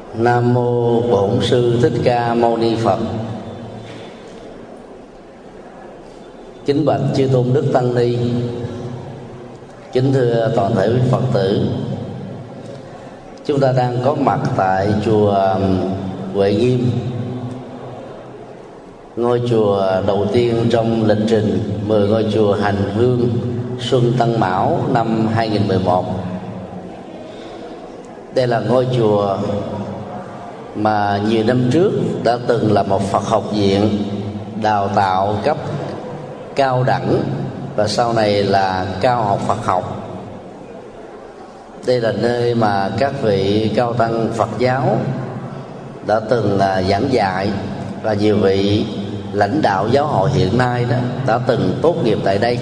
Nam mô Bổn Sư Thích Ca Mâu Ni Phật. Kính bạch chư tôn đức tăng ni, kính thưa toàn thể quý Phật tử. Chúng ta đang có mặt tại chùa Huệ Nghiêm, ngôi chùa đầu tiên trong lịch trình 10 ngôi chùa hành hương Xuân Tân Mão năm 2011. Đây là ngôi chùa mà nhiều năm trước đã từng là một Phật học viện đào tạo cấp cao đẳng và sau này là cao học Phật học. Đây là nơi mà các vị cao tăng Phật giáo đã từng giảng dạy, và nhiều vị lãnh đạo giáo hội hiện nay đó đã từng tốt nghiệp tại đây.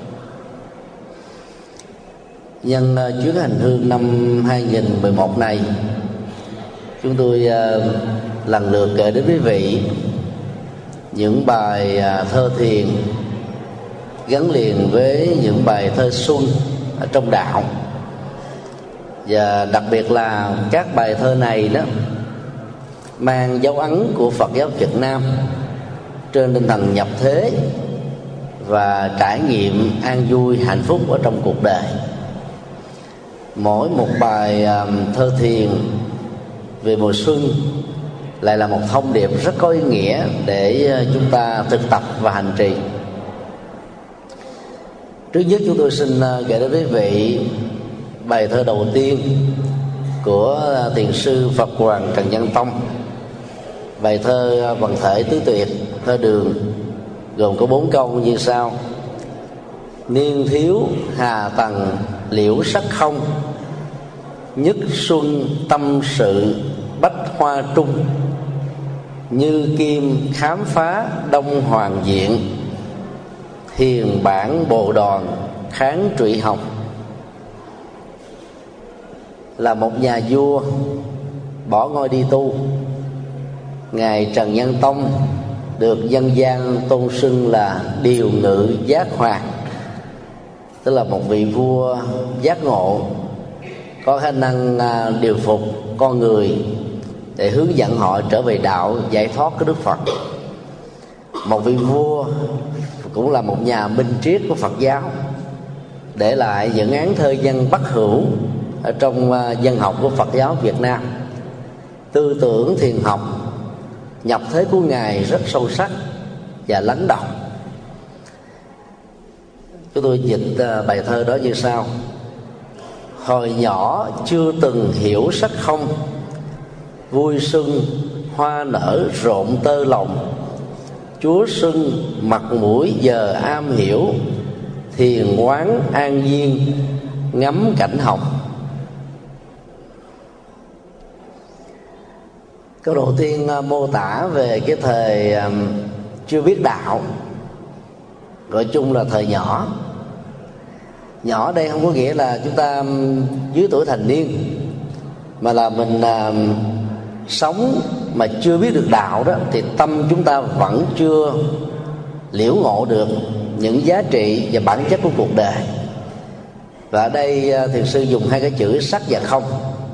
Nhân chuyến hành hương năm 2011 này, chúng tôi lần lượt gửi đến quý vị những bài thơ thiền gắn liền với những bài thơ xuân ở trong đạo. Và đặc biệt là các bài thơ này đó mang dấu ấn của Phật giáo Việt Nam trên tinh thần nhập thế và trải nghiệm an vui hạnh phúc ở trong cuộc đời. Mỗi một bài thơ thiền về mùa xuân lại là một thông điệp rất có ý nghĩa để chúng ta thực tập và hành trì. Trước nhất chúng tôi xin gửi đến quý vị bài thơ đầu tiên của thiền sư Phật Hoàng Trần Nhân Tông. Bài thơ vần thể tứ tuyệt, thơ Đường, gồm có 4 câu như sau: niên thiếu hà tầng liễu sắc không, nhất xuân tâm sự bách hoa trung, như kim khám phá đông hoàng diện, thiền bản bồ đoàn kháng trụy học. Là một nhà vua bỏ ngôi đi tu, ngài Trần Nhân Tông được dân gian tôn xưng là điều ngự giác hoàng, tức là một vị vua giác ngộ, có khả năng điều phục con người để hướng dẫn họ trở về đạo giải thoát của Đức Phật. Một vị vua cũng là một nhà minh triết của Phật giáo, để lại những án thơ văn bất hủ ở trong văn học của Phật giáo Việt Nam. Tư tưởng thiền học nhập thế của ngài rất sâu sắc và lắng đọng. Chúng tôi dịch bài thơ đó như sau: hồi nhỏ chưa từng hiểu sắc không, vui xuân hoa nở rộn tơ lòng, Chúa xuân mặt mũi giờ am hiểu, thiền quán an nhiên ngắm cảnh học. Câu đầu tiên mô tả về cái thời chưa biết đạo, gọi chung là thời nhỏ. Nhỏ đây không có nghĩa là chúng ta dưới tuổi thành niên, mà là mình sống mà chưa biết được đạo đó, thì tâm chúng ta vẫn chưa liễu ngộ được những giá trị và bản chất của cuộc đời. Và ở đây thiền sư dùng 2 cái chữ sắc và không.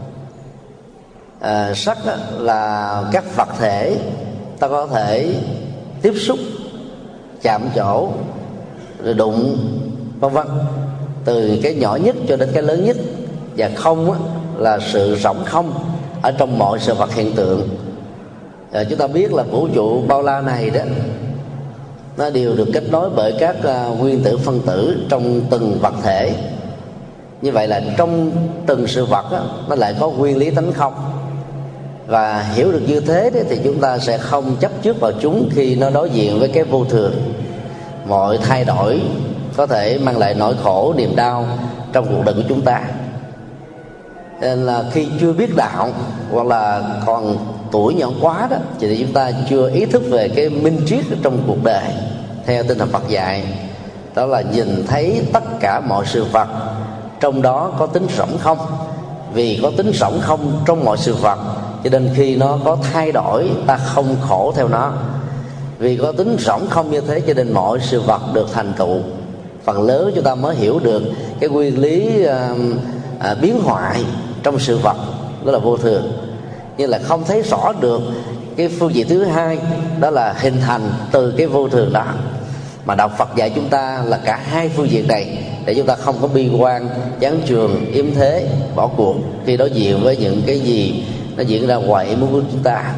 Sắc là các vật thể ta có thể tiếp xúc, chạm chỗ, rồi đụng, vân vân, từ cái nhỏ nhất cho đến cái lớn nhất. Và không là sự rỗng không ở trong mọi sự vật hiện tượng. Chúng ta biết là vũ trụ bao la này đó, nó đều được kết nối bởi các nguyên tử phân tử trong từng vật thể. Như vậy là trong từng sự vật đó, nó lại có nguyên lý tánh không. Và hiểu được như thế đó, thì chúng ta sẽ không chấp trước vào chúng khi nó đối diện với cái vô thường. Mọi thay đổi có thể mang lại nỗi khổ, niềm đau trong cuộc đời của chúng ta. Nên là khi chưa biết đạo hoặc là còn tuổi nhỏ quá đó, thì chúng ta chưa ý thức về cái minh triết trong cuộc đời theo tinh thần Phật dạy. Đó là nhìn thấy tất cả mọi sự vật trong đó có tính rỗng không. Vì có tính rỗng không trong mọi sự vật, cho nên khi nó có thay đổi ta không khổ theo nó. Vì có tính rỗng không như thế cho nên mọi sự vật được thành tựu. Phần lớn chúng ta mới hiểu được cái nguyên lý biến hoại trong sự vật, đó là vô thường. nhưng là không thấy rõ được cái phương diện thứ hai, đó là hình thành từ cái vô thường đó. Mà đạo Phật dạy chúng ta là cả hai phương diện này, để chúng ta không có bi quan, chán chường, yếm thế, bỏ cuộc khi đối diện với những cái gì nó diễn ra ngoài ý muốn của chúng ta.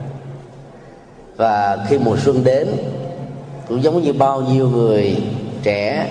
Và khi mùa xuân đến, cũng giống như bao nhiêu người trẻ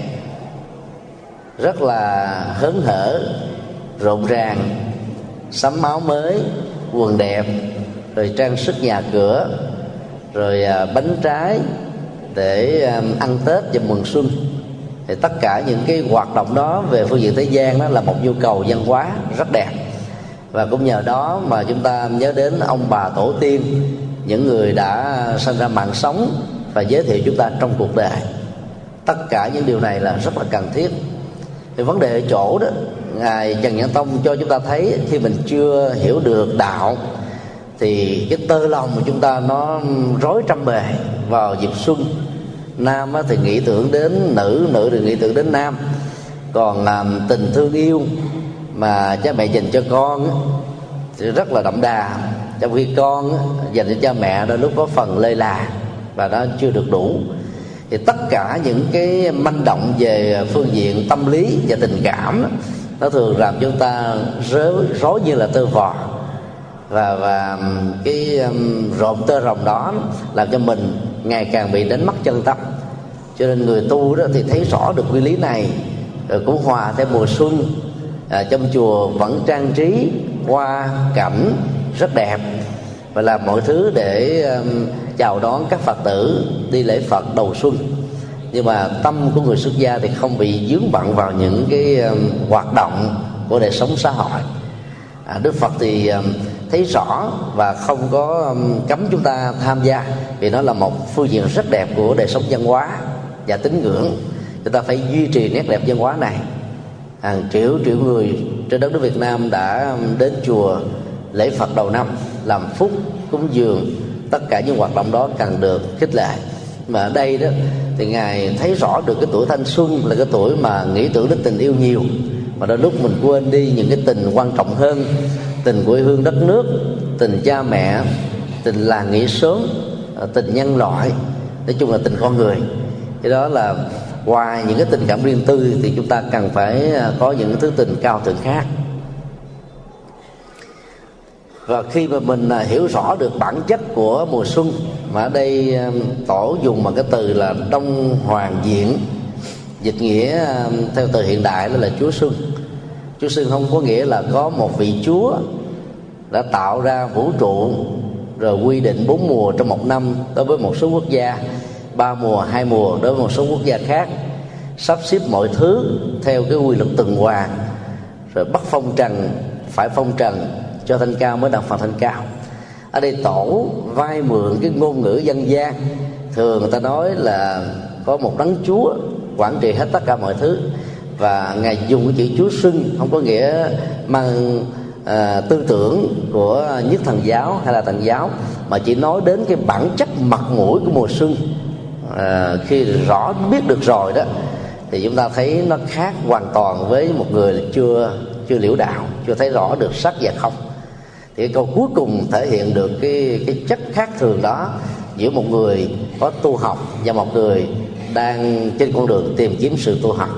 rất là hớn hở, rộn ràng, sắm áo mới, quần đẹp, rồi trang sức nhà cửa, rồi bánh trái để ăn Tết và mừng xuân. Thì tất cả những cái hoạt động đó về phương diện thế gian đó là một nhu cầu văn hóa rất đẹp. Và cũng nhờ đó mà chúng ta nhớ đến ông bà tổ tiên, những người đã sinh ra mạng sống và giới thiệu chúng ta trong cuộc đời. Tất cả những điều này là rất là cần thiết. Thì vấn đề ở chỗ đó, Ngài Trần Nhãn Tông cho chúng ta thấy khi mình chưa hiểu được đạo thì cái tơ lòng của chúng ta nó rối trăm bề vào dịp xuân. Nam thì nghĩ tưởng đến nữ, nữ thì nghĩ tưởng đến nam. Còn tình thương yêu mà cha mẹ dành cho con thì rất là đậm đà, trong khi con dành cho cha mẹ đôi lúc có phần lơi là và nó chưa được đủ. Thì tất cả những cái manh động về phương diện tâm lý và tình cảm nó thường làm chúng ta rối như là tơ vò, và cái rộn tơ rồng đó làm cho mình ngày càng bị đánh mất chân tâm. Cho nên người tu đó thì thấy rõ được nguyên lý này, rồi cũng hòa theo mùa xuân. Trong chùa vẫn trang trí hoa cảnh rất đẹp và làm mọi thứ để chào đón các Phật tử đi lễ Phật đầu xuân. Nhưng mà tâm của người xuất gia thì không bị vướng bận vào những cái hoạt động của đời sống xã hội. Đức Phật thì thấy rõ và không có cấm chúng ta tham gia, vì nó là một phương diện rất đẹp của đời sống văn hóa và tín ngưỡng. Chúng ta phải duy trì nét đẹp văn hóa này. Hàng triệu người trên đất nước Việt Nam đã đến chùa lễ Phật đầu năm, làm phúc, cúng dường. Tất cả những hoạt động đó cần được khích lệ. Mà ở đây đó thì Ngài thấy rõ được cái tuổi thanh xuân là cái tuổi mà nghĩ tưởng đến tình yêu nhiều, mà đôi lúc mình quên đi những cái tình quan trọng hơn: tình quê hương đất nước, tình cha mẹ, tình làng nghĩa xóm, tình nhân loại, nói chung là tình con người. Cái đó là ngoài những cái tình cảm riêng tư thì chúng ta cần phải có những thứ tình cao thượng khác. Và khi mà mình hiểu rõ được bản chất của mùa xuân, mà ở đây Tổ dùng bằng cái từ là Đông Hoàng Diện, dịch nghĩa theo từ hiện đại đó là Chúa Xuân. Chúa Xuân không có nghĩa là có một vị Chúa đã tạo ra vũ trụ rồi quy định 4 mùa trong một năm đối với một số quốc gia, 3 mùa, 2 mùa đối với một số quốc gia khác, sắp xếp mọi thứ theo cái quy luật tuần hoàn, rồi bắt phong trần phải phong trần, cho thanh cao mới đạt phần thanh cao. Ở đây Tổ vai mượn cái ngôn ngữ dân gian, thường người ta nói là có một đấng Chúa quản trị hết tất cả mọi thứ, và Ngài dùng cái chữ Chúa Xuân không có nghĩa mang tư tưởng của Nhất Thần giáo hay là Thần giáo, mà chỉ nói đến cái bản chất mặt mũi của mùa xuân. Khi rõ biết được rồi đó thì chúng ta thấy nó khác hoàn toàn với một người chưa liễu đạo, chưa thấy rõ được sắc và không. Thì cái câu cuối cùng thể hiện được cái chất khác thường đó giữa một người có tu học và một người đang trên con đường tìm kiếm sự tu học.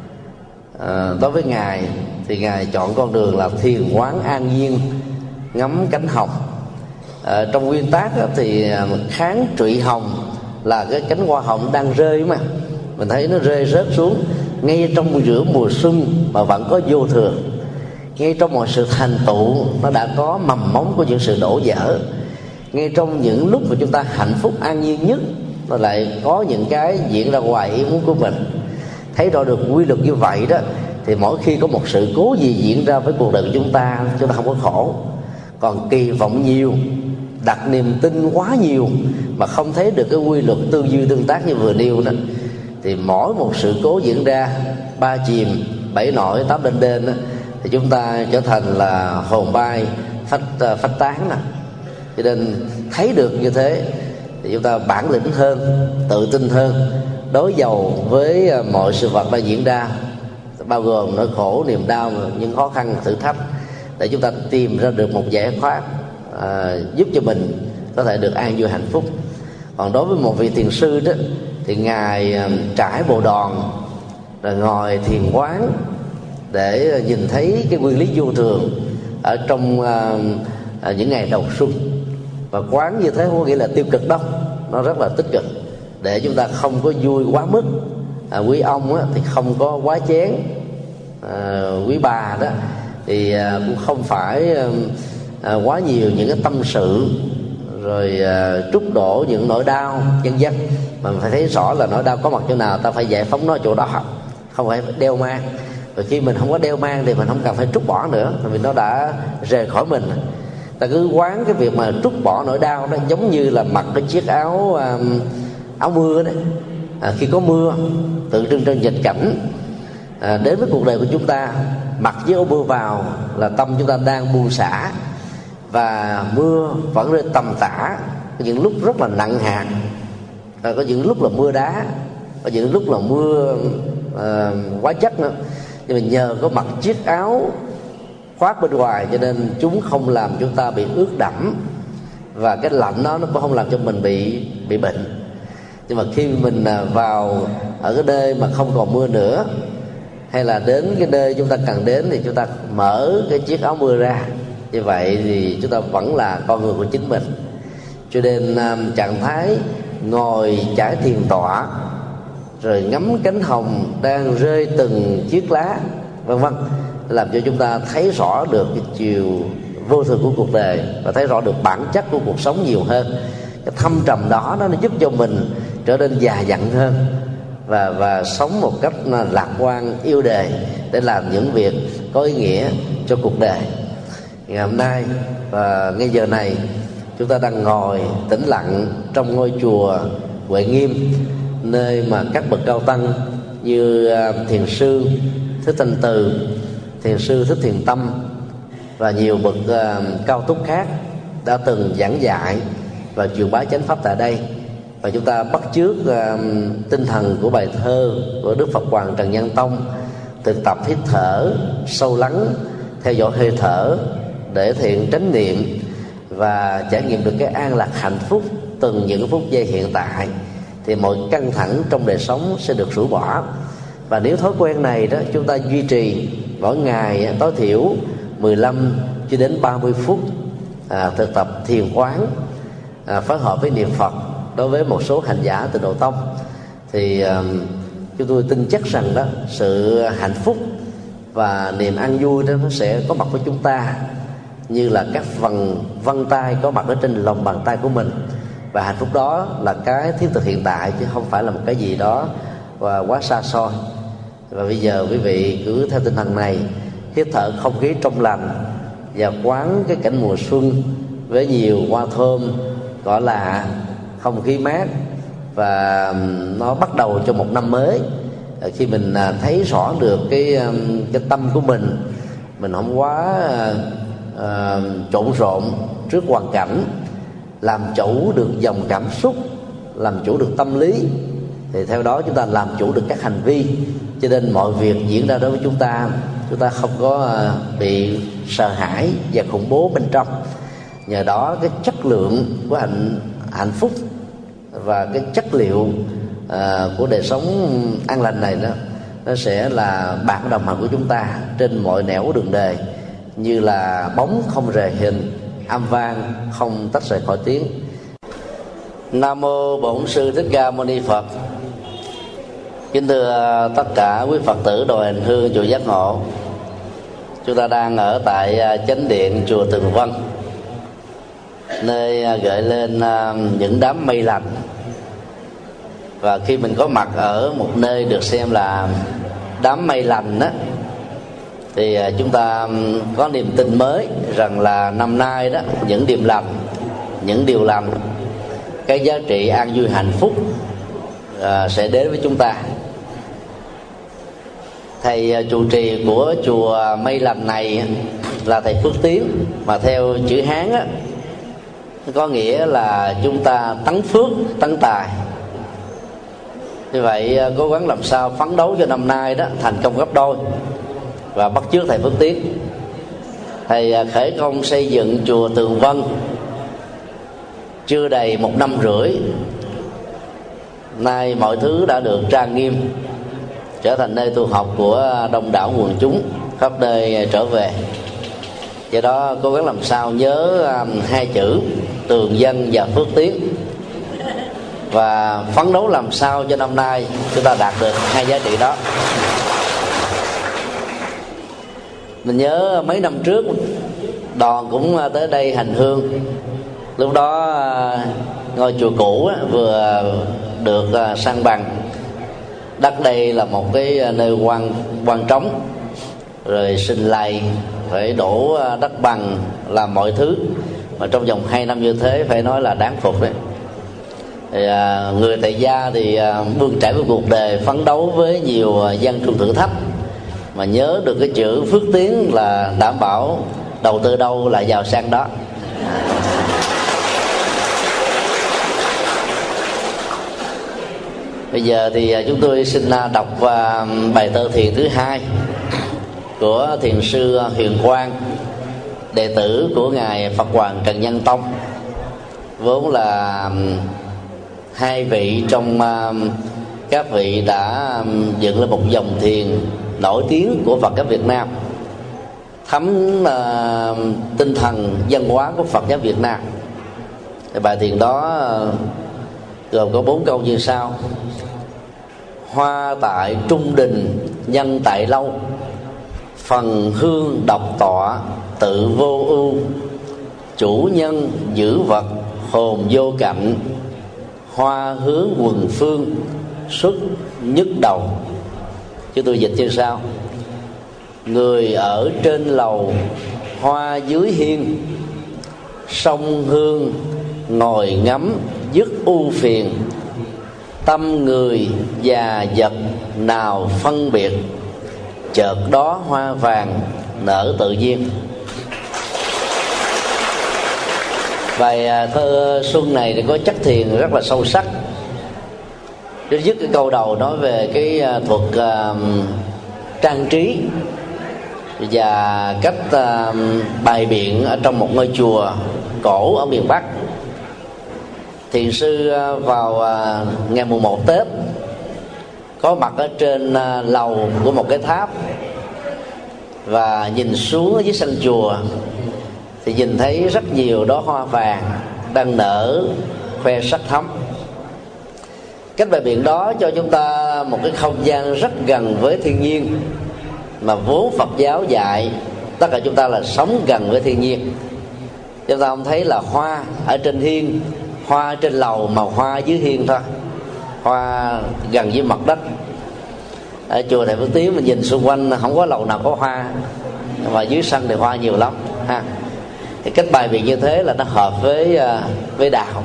Đối với Ngài thì Ngài chọn con đường là thiền quán an nhiên, ngắm cánh hồng. Trong nguyên tác thì kháng trụy hồng là cái cánh hoa hồng đang rơi mà mình thấy nó rơi rớt xuống ngay trong giữa mùa xuân mà vẫn có vô thường. Ngay trong mọi sự thành tựu nó đã có mầm móng của những sự đổ vỡ. Ngay trong những lúc mà chúng ta hạnh phúc an nhiên nhất, nó lại có những cái diễn ra ngoài ý muốn của mình. Thấy rõ được quy luật như vậy đó thì mỗi khi có một sự cố gì diễn ra với cuộc đời của chúng ta không có khổ. Còn kỳ vọng nhiều, đặt niềm tin quá nhiều mà không thấy được cái quy luật tư duy tương tác như vừa nêu đó, thì mỗi một sự cố diễn ra 3 chìm 7 nổi 8 đên đên đó, thì chúng ta trở thành là hồn bay phách tán. Cho nên thấy được như thế thì chúng ta bản lĩnh hơn, tự tin hơn, đối đầu với mọi sự vật đang diễn ra, bao gồm nỗi khổ, niềm đau, những khó khăn, thử thách, để chúng ta tìm ra được một giải pháp giúp cho mình có thể được an vui hạnh phúc. Còn đối với một vị thiền sư đó thì ngài trải bộ đòn rồi ngồi thiền quán để nhìn thấy cái nguyên lý vô thường ở trong những ngày đầu xuân. Và quán như thế không có nghĩa là tiêu cực đâu, nó rất là tích cực, để chúng ta không có vui quá mức. Quý ông á, thì không có quá chén, quý bà đó thì cũng không phải quá nhiều những cái tâm sự rồi trút đổ những nỗi đau vân vân, mà mình phải thấy rõ là nỗi đau có mặt chỗ nào ta phải giải phóng nó chỗ đó, không phải đeo mang. Và khi mình không có đeo mang thì mình không cần phải trút bỏ nữa, vì nó đã rời khỏi mình. Ta cứ quán cái việc mà trút bỏ nỗi đau đó giống như là mặc cái chiếc áo mưa đấy. Khi có mưa tượng trưng cho nghịch cảnh đến với cuộc đời của chúng ta, mặc chiếc áo mưa vào là tâm chúng ta đang buông xả, và mưa vẫn rơi tầm tã. Có những lúc rất là nặng hạt, có những lúc là mưa đá, có những lúc là mưa quá chất nữa. Nhưng mà nhờ có mặc chiếc áo khoác bên ngoài cho nên chúng không làm chúng ta bị ướt đẫm, và cái lạnh đó nó cũng không làm cho mình bị bệnh. Nhưng mà khi mình vào ở cái nơi mà không còn mưa nữa, hay là đến cái nơi chúng ta cần đến, thì chúng ta mở cái chiếc áo mưa ra. Như vậy thì chúng ta vẫn là con người của chính mình. Cho nên trạng thái ngồi trải thiền tọa rồi ngắm cánh hồng đang rơi từng chiếc lá vân vân, làm cho chúng ta thấy rõ được cái chiều vô thường của cuộc đời, và thấy rõ được bản chất của cuộc sống nhiều hơn. Cái thâm trầm đó nó giúp cho mình trở nên già dặn hơn, và sống một cách lạc quan yêu đời, để làm những việc có ý nghĩa cho cuộc đời. Ngày hôm nay và ngay giờ này, chúng ta đang ngồi tĩnh lặng trong ngôi chùa Huệ Nghiêm, nơi mà các bậc cao tăng như thiền sư Thích Thanh Từ, thiền sư Thích Thiền Tâm và nhiều bậc cao túc khác đã từng giảng dạy và truyền bá chánh pháp tại đây. Và chúng ta bắt chước tinh thần của bài thơ của Đức Phật Hoàng Trần Nhân Tông, thực tập hít thở sâu lắng, theo dõi hơi thở để thiện chánh niệm và trải nghiệm được cái an lạc hạnh phúc từng những phút giây hiện tại, thì mọi căng thẳng trong đời sống sẽ được rũ bỏ. Và nếu thói quen này đó chúng ta duy trì mỗi ngày tối thiểu 15 cho đến 30 phút thực tập thiền quán phối hợp với niệm Phật đối với một số hành giả Tịnh Độ Tông, thì chúng tôi tin chắc rằng đó sự hạnh phúc và niềm an vui đó nó sẽ có mặt với chúng ta như là các vân tay có mặt ở trên lòng bàn tay của mình. Và hạnh phúc đó là cái thiết thực hiện tại, chứ không phải là một cái gì đó và quá xa xôi. Và bây giờ quý vị cứ theo tinh thần này, hít thở không khí trong lành và quán cái cảnh mùa xuân với nhiều hoa thơm, cỏ lạ, không khí mát, và nó bắt đầu cho một năm mới. Khi mình thấy rõ được cái tâm của mình không quá trộn rộn trước hoàn cảnh, làm chủ được dòng cảm xúc, làm chủ được tâm lý, thì theo đó chúng ta làm chủ được các hành vi. Cho nên mọi việc diễn ra đối với chúng ta không có bị sợ hãi và khủng bố bên trong. Nhờ đó cái chất lượng của hạnh phúc và cái chất liệu của đời sống an lành này đó, nó sẽ là bạn đồng hành của chúng ta trên mọi nẻo đường đời, như là bóng không rời hình, âm vang không tách rời khỏi tiếng. Nam mô Bổn Sư Thích Ca Mâu Ni Phật. Kính thưa tất cả quý Phật tử đội hành hương chùa Giác Ngộ. Chúng ta đang ở tại chánh điện chùa Tường Vân, nơi gợi lên những đám mây lành. Và khi mình có mặt ở một nơi được xem là đám mây lành đó, thì chúng ta có niềm tin mới rằng là năm nay đó, những điềm lành, những điều lành, cái giá trị an vui hạnh phúc sẽ đến với chúng ta. Thầy trụ trì của chùa Mây Lành này là thầy Phước Tiến, mà theo chữ Hán á, có nghĩa là chúng ta tấn phước tấn tài. Như vậy cố gắng làm sao phấn đấu cho năm nay đó thành công gấp đôi và bắt chước thầy Phước Tiến. Thầy khởi công xây dựng chùa Tường Vân chưa đầy 1 năm rưỡi, nay mọi thứ đã được trang nghiêm, trở thành nơi tu học của đông đảo quần chúng khắp nơi trở về. Do đó cố gắng làm sao nhớ 2 chữ tường dân và phước tiến, và phấn đấu làm sao cho năm nay chúng ta đạt được 2 giá trị đó. Mình nhớ mấy năm trước đoàn cũng tới đây hành hương. Lúc đó ngôi chùa cũ vừa được san bằng, đất đây là một cái nơi hoang trống, rồi xin lầy phải đổ đất bằng làm mọi thứ, mà trong vòng 2 năm như thế phải nói là đáng phục đấy. Thì, người tại gia thì bươn trải với cuộc đời, phấn đấu với nhiều gian truân thử thách, mà nhớ được cái chữ phước tiến là đảm bảo đầu tư đâu là giàu sang đó. Bây giờ thì chúng tôi xin đọc bài tơ thiền thứ 2 của thiền sư Huyền Quang, đệ tử của ngài Phật Hoàng Trần Nhân Tông, vốn là 2 vị trong các vị đã dựng lên một dòng thiền nổi tiếng của Phật giáo Việt Nam, thấm tinh thần văn hóa của Phật giáo Việt Nam. Thì bài thiền đó gồm có 4 câu như sau: hoa tại trung đình nhân tại lâu, phần hương độc tọa tự vô ưu, chủ nhân giữ vật hồn vô cạnh, hoa hướng quần phương xuất nhất đầu. Chứ tôi dịch như sau: người ở trên lầu, hoa dưới hiên, sông hương ngồi ngắm dứt ưu phiền, tâm người và vật nào phân biệt, chợt đó hoa vàng nở tự nhiên. Bài thơ xuân này thì có chất thiền rất là sâu sắc. Trước nhất cái câu đầu nói về cái thuật trang trí và cách bày biện ở trong một ngôi chùa cổ ở miền Bắc. Thiền sư vào ngày mùng 1 Tết có mặt ở trên lầu của một cái tháp và nhìn xuống ở dưới sân chùa, thì nhìn thấy rất nhiều đóa hoa vàng đang nở khoe sắc thắm. Cách bày biện đó cho chúng ta một cái không gian rất gần với thiên nhiên, mà vốn Phật giáo dạy tất cả chúng ta là sống gần với thiên nhiên. Chúng ta không thấy là hoa ở trên hiên, hoa trên lầu, mà hoa dưới hiên thôi, hoa gần với mặt đất. Ở chùa Thầy Phước Tiến mình nhìn xung quanh không có lầu nào có hoa, mà dưới sân thì hoa nhiều lắm ha. Thì cách bày biện như thế là nó hợp với đạo.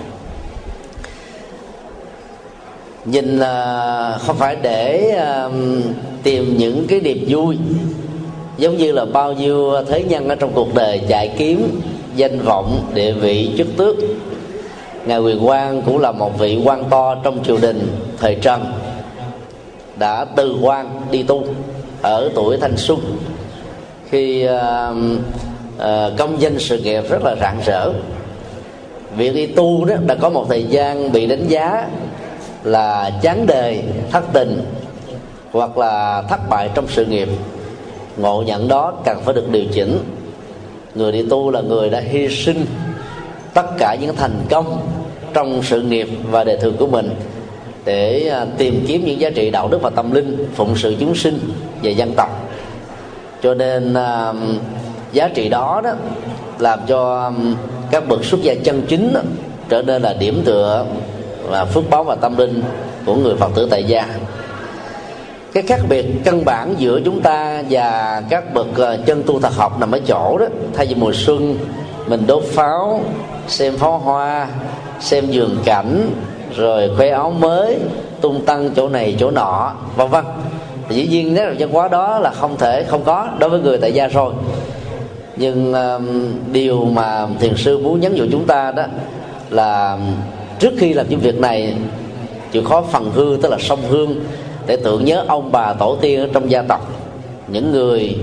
Nhìn không phải để tìm những cái niềm vui, giống như là bao nhiêu thế nhân ở trong cuộc đời chạy kiếm danh vọng, địa vị, chức tước. Ngài Huyền Quang cũng là một vị quan to trong triều đình thời Trần, đã từ quan đi tu ở tuổi thanh xuân, khi công danh sự nghiệp rất là rạng rỡ. Việc đi tu đó đã có một thời gian bị đánh giá là chán đời, thất tình hoặc là thất bại trong sự nghiệp. Ngộ nhận đó cần phải được điều chỉnh. Người đi tu là người đã hy sinh tất cả những thành công trong sự nghiệp và đời thường của mình để tìm kiếm những giá trị đạo đức và tâm linh, phụng sự chúng sinh và dân tộc. Cho nên giá trị đó làm cho các bậc xuất gia chân chính trở nên là điểm tựa và phước báo và tâm linh của người Phật tử tại gia. Cái khác biệt căn bản giữa chúng ta và các bậc chân tu thật học nằm ở chỗ đó, thay vì mùa xuân mình đốt pháo, xem pháo hoa, xem vườn cảnh, rồi khoe áo mới, tung tăng chỗ này chỗ nọ, vân vân, thì dĩ nhiên nét văn hóa đó là không thể không có đối với người tại gia rồi. Nhưng điều mà thiền sư muốn nhắn nhủ chúng ta đó là trước khi làm những việc này, chịu khó phần hương, tức là sông hương, để tưởng nhớ ông bà tổ tiên ở trong gia tộc, những người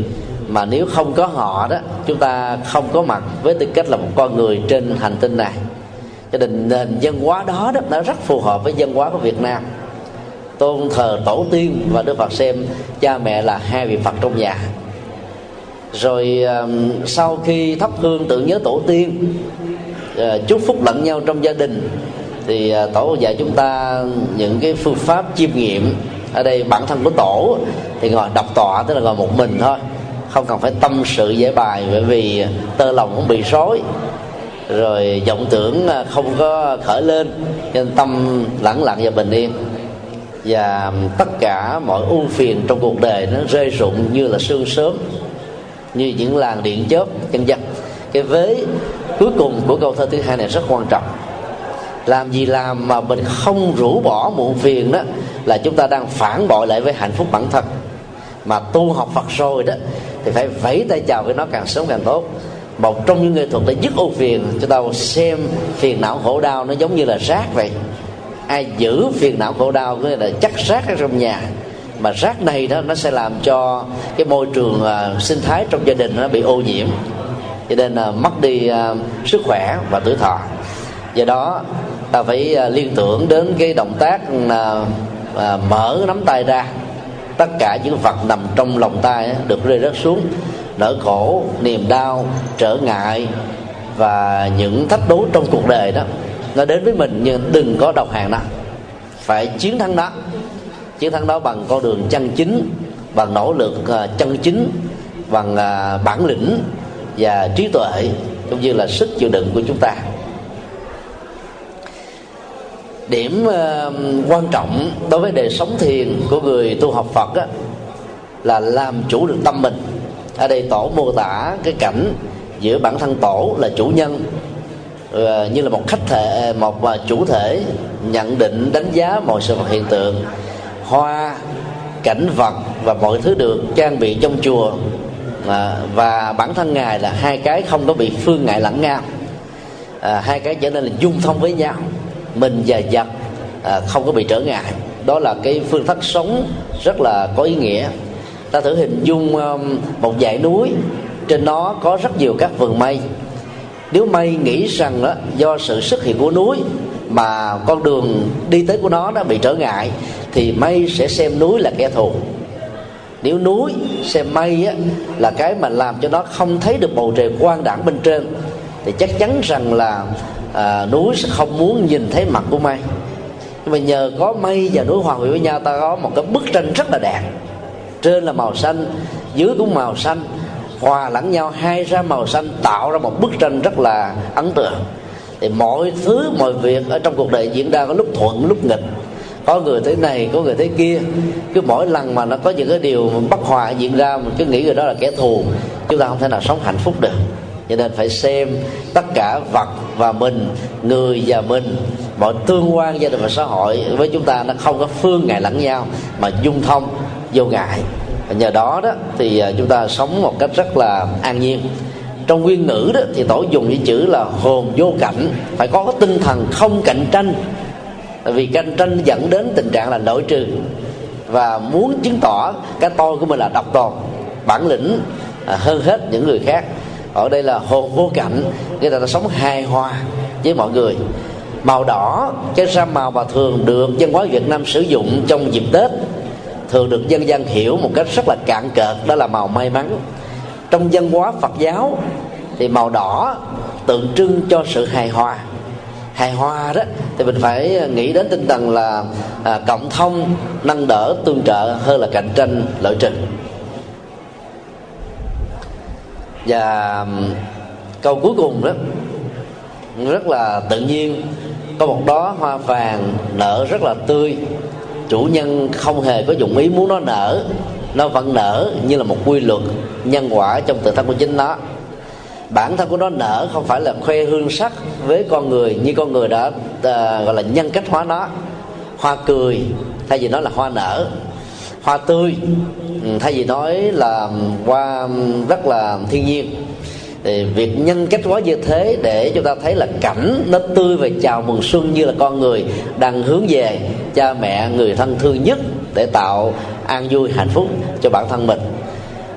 mà nếu không có họ đó, chúng ta không có mặt với tư cách là một con người trên hành tinh này. Cho nên nền văn hóa đó nó rất phù hợp với văn hóa của Việt Nam, tôn thờ tổ tiên và Đức Phật xem cha mẹ là hai vị Phật trong nhà. Rồi sau khi thắp hương tưởng nhớ tổ tiên, chúc phúc lẫn nhau trong gia đình, thì tổ dạy chúng ta những cái phương pháp chiêm nghiệm. Ở đây bản thân của tổ thì ngồi độc tọa, tức là ngồi một mình thôi, không cần phải tâm sự giải bài, bởi vì tơ lòng cũng bị rối, rồi vọng tưởng không có khởi lên, nên tâm lẳng lặng và bình yên. Và tất cả mọi ưu phiền trong cuộc đời nó rơi rụng như là sương sớm, như những làn điện chớp chân dân. Cái vế cuối cùng của câu thơ thứ hai này rất quan trọng. Làm gì làm mà mình không rũ bỏ muộn phiền đó, là chúng ta đang phản bội lại với hạnh phúc bản thân. Mà tu học Phật rồi đó thì phải vẫy tay chào với nó càng sớm càng tốt. Một trong những nghệ thuật để dứt ưu phiền, chúng ta xem phiền não khổ đau nó giống như là rác vậy. Ai giữ phiền não khổ đau có nghĩa là chắc rác ở trong nhà, mà rác này đó nó sẽ làm cho cái môi trường sinh thái trong gia đình nó bị ô nhiễm, cho nên mất đi sức khỏe và tuổi thọ. Do đó ta phải liên tưởng đến cái động tác mở nắm tay ra, tất cả những vật nằm trong lòng tay được rơi rớt xuống. Nỗi khổ, niềm đau, trở ngại và những thách đố trong cuộc đời đó nó đến với mình, nhưng đừng có đầu hàng nó, phải chiến thắng nó. Chiến thắng đó bằng con đường chân chính, bằng nỗ lực chân chính, bằng bản lĩnh và trí tuệ, cũng như là sức chịu đựng của chúng ta. Điểm quan trọng đối với đời sống thiền của người tu học Phật đó, là làm chủ được tâm mình. Ở đây tổ mô tả cái cảnh giữa bản thân tổ là chủ nhân, như là một khách thể, một chủ thể nhận định đánh giá mọi sự vật hiện tượng. Hoa, cảnh vật và mọi thứ được trang bị trong chùa và bản thân Ngài là hai cái không có bị phương ngại lẫn nhau, hai cái trở nên là dung thông với nhau, mình và vật không có bị trở ngại. Đó là cái phương thức sống rất là có ý nghĩa. Ta thử hình dung một dãy núi, trên nó có rất nhiều các vườn mây. Nếu mây nghĩ rằng đó, do sự xuất hiện của núi mà con đường đi tới của nó bị trở ngại, thì mây sẽ xem núi là kẻ thù. Nếu núi xem mây là cái mà làm cho nó không thấy được bầu trời quang đãng bên trên, thì chắc chắn rằng là núi sẽ không muốn nhìn thấy mặt của mây. Nhưng mà nhờ có mây và núi hòa quyện với nhau, ta có một cái bức tranh rất là đẹp. Trên là màu xanh, dưới cũng màu xanh, hòa lẫn nhau hai ra màu xanh, tạo ra một bức tranh rất là ấn tượng. Thì mọi thứ mọi việc ở trong cuộc đời diễn ra có lúc thuận lúc nghịch, có người thế này có người thế kia. Cứ mỗi lần mà nó có những cái điều bất hòa diễn ra, mình cứ nghĩ người đó là kẻ thù, chúng ta không thể nào sống hạnh phúc được. Cho nên phải xem tất cả vật và mình, người và mình, mọi tương quan gia đình và xã hội với chúng ta nó không có phương ngại lẫn nhau, mà dung thông vô ngại. Và nhờ đó thì chúng ta sống một cách rất là an nhiên. Trong nguyên ngữ đó thì tổ dùng những chữ là hồn vô cảnh, phải có cái tinh thần không cạnh tranh, vì cạnh tranh dẫn đến tình trạng là loại trừ, và muốn chứng tỏ cái tôi của mình là độc tôn, bản lĩnh hơn hết những người khác. Ở đây là hồn vô cảnh, người ta sống hài hòa với mọi người. Màu đỏ, cái ram màu mà thường được văn hóa Việt Nam sử dụng trong dịp Tết, thường được dân gian hiểu một cách rất là cạn cợt, đó là màu may mắn. Trong văn hóa Phật giáo thì màu đỏ tượng trưng cho sự hài hòa. Hài hòa đó thì mình phải nghĩ đến tinh thần là cộng thông, nâng đỡ, tương trợ hơn là cạnh tranh, lợi trừ. Và câu cuối cùng đó rất là tự nhiên, có một đóa hoa vàng nở rất là tươi, chủ nhân không hề có dụng ý muốn nó nở, nó vẫn nở như là một quy luật nhân quả trong tự thân của chính nó. Bản thân của nó nở không phải là khoe hương sắc với con người, như con người đã gọi là nhân cách hóa nó. Hoa cười thay vì nói là hoa nở, hoa tươi thay vì nói là hoa rất là thiên nhiên. Thì việc nhân cách hóa như thế để chúng ta thấy là cảnh nó tươi và chào mừng xuân, như là con người đang hướng về cha mẹ, người thân thương nhất, để tạo an vui hạnh phúc cho bản thân mình.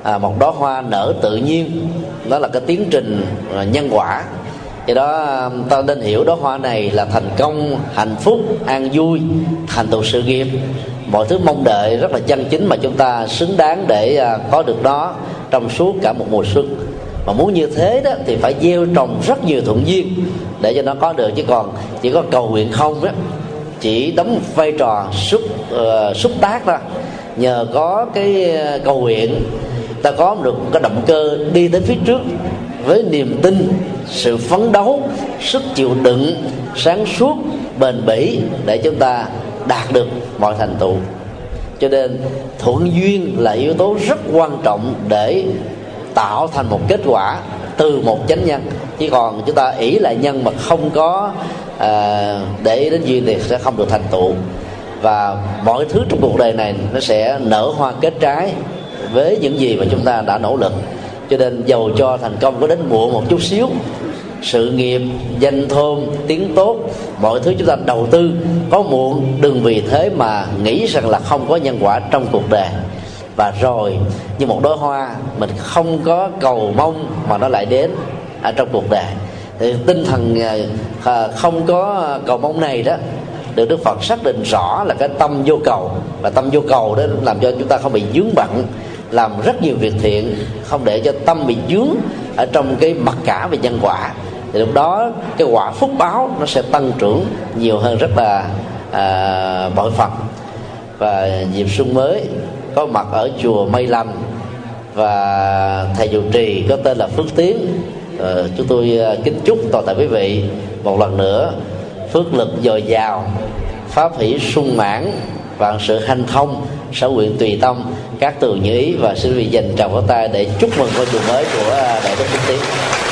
một đóa hoa nở tự nhiên, đó là cái tiến trình nhân quả. Do đó ta nên hiểu đóa hoa này là thành công, hạnh phúc, an vui, thành tựu sự nghiệp, mọi thứ mong đợi rất là chân chính mà chúng ta xứng đáng để có được nó trong suốt cả một mùa xuân. Mà muốn như thế đó thì phải gieo trồng rất nhiều thuận duyên để cho nó có được, chứ còn chỉ có cầu nguyện không đó, chỉ đóng một vai trò xúc tác đó. Nhờ có cái cầu nguyện, ta có được cái động cơ đi tới phía trước với niềm tin, sự phấn đấu, sức chịu đựng, sáng suốt, bền bỉ để chúng ta đạt được mọi thành tựu. Cho nên thuận duyên là yếu tố rất quan trọng để tạo thành một kết quả từ một chánh nhân. Chứ còn chúng ta ỷ lại nhân mà không có để ý đến duyên thì sẽ không được thành tựu. Và mọi thứ trong cuộc đời này nó sẽ nở hoa kết trái với những gì mà chúng ta đã nỗ lực. Cho nên dầu cho thành công có đến muộn một chút xíu, sự nghiệp, danh thơm, tiếng tốt, mọi thứ chúng ta đầu tư có muộn, đừng vì thế mà nghĩ rằng là không có nhân quả trong cuộc đời. Và rồi như một đóa hoa, mình không có cầu mong mà nó lại đến ở trong cuộc đời. Thì tinh thần không có cầu mong này đó được Đức Phật xác định rõ là cái tâm vô cầu. Và tâm vô cầu đó làm cho chúng ta không bị vướng bận làm rất nhiều việc thiện, không để cho tâm bị vướng ở trong cái mặc cả về nhân quả. Thì lúc đó cái quả phúc báo nó sẽ tăng trưởng nhiều hơn rất là bội phần. Và dịp xuân mới có mặt ở chùa Mây Lâm, và thầy trụ trì có tên là Phước Tiến. Chúng tôi kính chúc toàn thể quý vị một lần nữa phước lực dồi dào, pháp hỷ sung mãn, vạn sự hanh thông, sở nguyện tùy tâm, các tường như ý. Và xin quý vị dành tràng pháo tay để chúc mừng ngôi chùa mới của Đại đức Phước Tiến.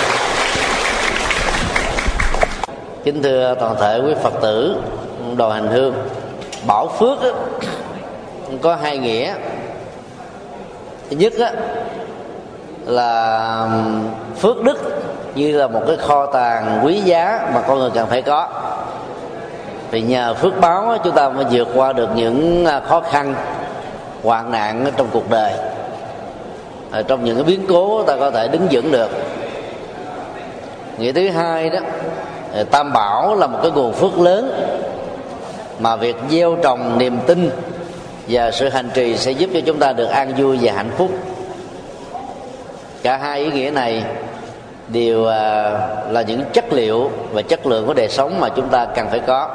Kính thưa toàn thể quý Phật tử đoàn hành hương, bảo phước đó, có hai nghĩa. Thứ nhất đó, là phước đức như là một cái kho tàng quý giá mà con người cần phải có. Vì nhờ phước báo chúng ta mới vượt qua được những khó khăn, hoạn nạn trong cuộc đời. Trong những cái biến cố ta có thể đứng vững được. Nghĩa thứ hai đó, tam bảo là một cái nguồn phước lớn mà việc gieo trồng niềm tin và sự hành trì sẽ giúp cho chúng ta được an vui và hạnh phúc. Cả hai ý nghĩa này đều là những chất liệu và chất lượng của đời sống mà chúng ta cần phải có.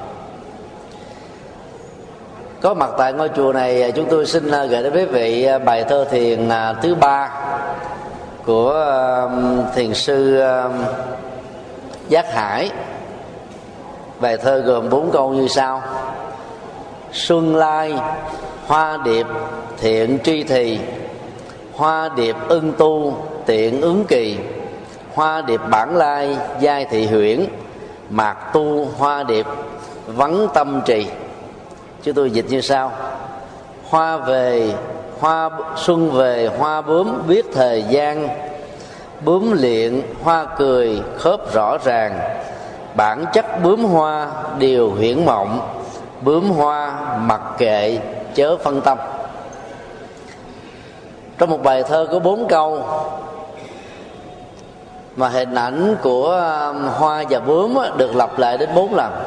Có mặt tại ngôi chùa này, chúng tôi xin gửi đến quý vị bài thơ thiền thứ 3 của thiền sư Giác Hải. Bài thơ gồm 4 câu như sau: xuân lai hoa điệp thiện tri thì, hoa điệp ưng tu tiện ứng kỳ, hoa điệp bản lai giai thị huyễn, mạc tu hoa điệp vắng tâm trì. Chứ tôi dịch như sau: xuân về hoa bướm biết thời gian, bướm liện hoa cười khớp rõ ràng, bản chất bướm hoa điều huyễn mộng, bướm hoa mặc kệ chớ phân tâm. Trong một bài thơ có 4 câu mà hình ảnh của hoa và bướm được lặp lại đến 4 lần.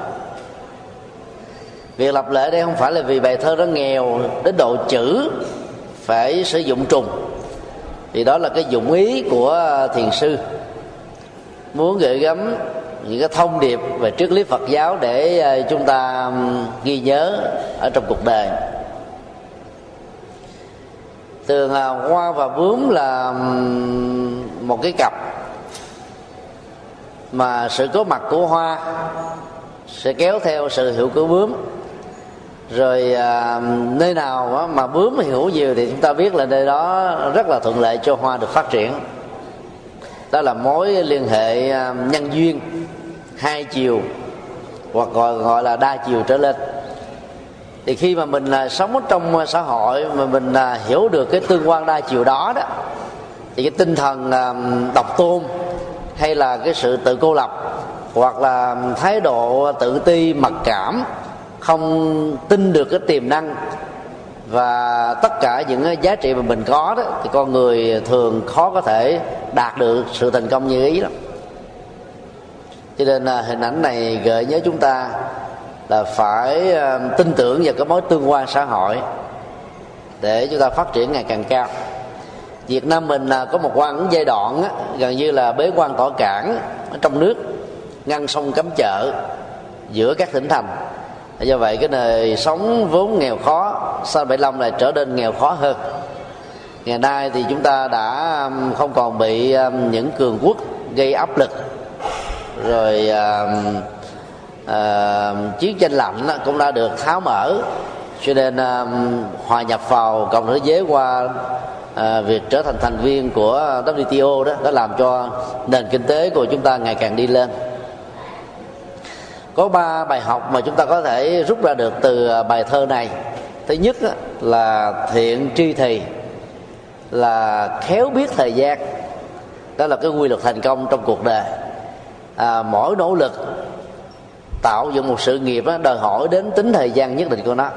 Việc lặp lại đây không phải là vì bài thơ đó nghèo đến độ chữ phải sử dụng trùng, vì đó là cái dụng ý của thiền sư muốn gửi gắm những cái thông điệp về triết lý Phật giáo để chúng ta ghi nhớ ở trong cuộc đời. Thường hoa và bướm là một cái cặp, mà sự có mặt của hoa sẽ kéo theo sự hữu của bướm. Rồi nơi nào mà bướm hữu nhiều thì chúng ta biết là nơi đó rất là thuận lợi cho hoa được phát triển. Đó là mối liên hệ nhân duyên hai chiều, hoặc gọi là đa chiều trở lên. Thì khi mà mình sống trong xã hội mà mình hiểu được cái tương quan đa chiều đó đó, thì cái tinh thần độc tôn hay là cái sự tự cô lập, hoặc là thái độ tự ti mặc cảm, không tin được cái tiềm năng và tất cả những giá trị mà mình có đó thì con người thường khó có thể đạt được sự thành công như ý lắm. Cho nên hình ảnh này gợi nhớ chúng ta là phải tin tưởng vào cái mối tương quan xã hội để chúng ta phát triển ngày càng cao. Việt Nam mình có một giai đoạn gần như là bế quan tỏa cảng ở trong nước, ngăn sông cấm chợ giữa các tỉnh thành. Do vậy cái đời sống vốn nghèo khó sau 75 lại trở nên nghèo khó hơn. Ngày nay thì chúng ta đã không còn bị những cường quốc gây áp lực, rồi chiến tranh lạnh cũng đã được tháo mở, cho nên hòa nhập vào cộng đồng thế giới qua việc trở thành thành viên của WTO đó đã làm cho nền kinh tế của chúng ta ngày càng đi lên. Có 3 bài học mà chúng ta có thể rút ra được từ bài thơ này. Thứ nhất là thiện tri thì, là khéo biết thời gian. Đó là cái quy luật thành công trong cuộc đời. Mỗi nỗ lực tạo dựng một sự nghiệp đó, đòi hỏi đến tính thời gian nhất định của nó.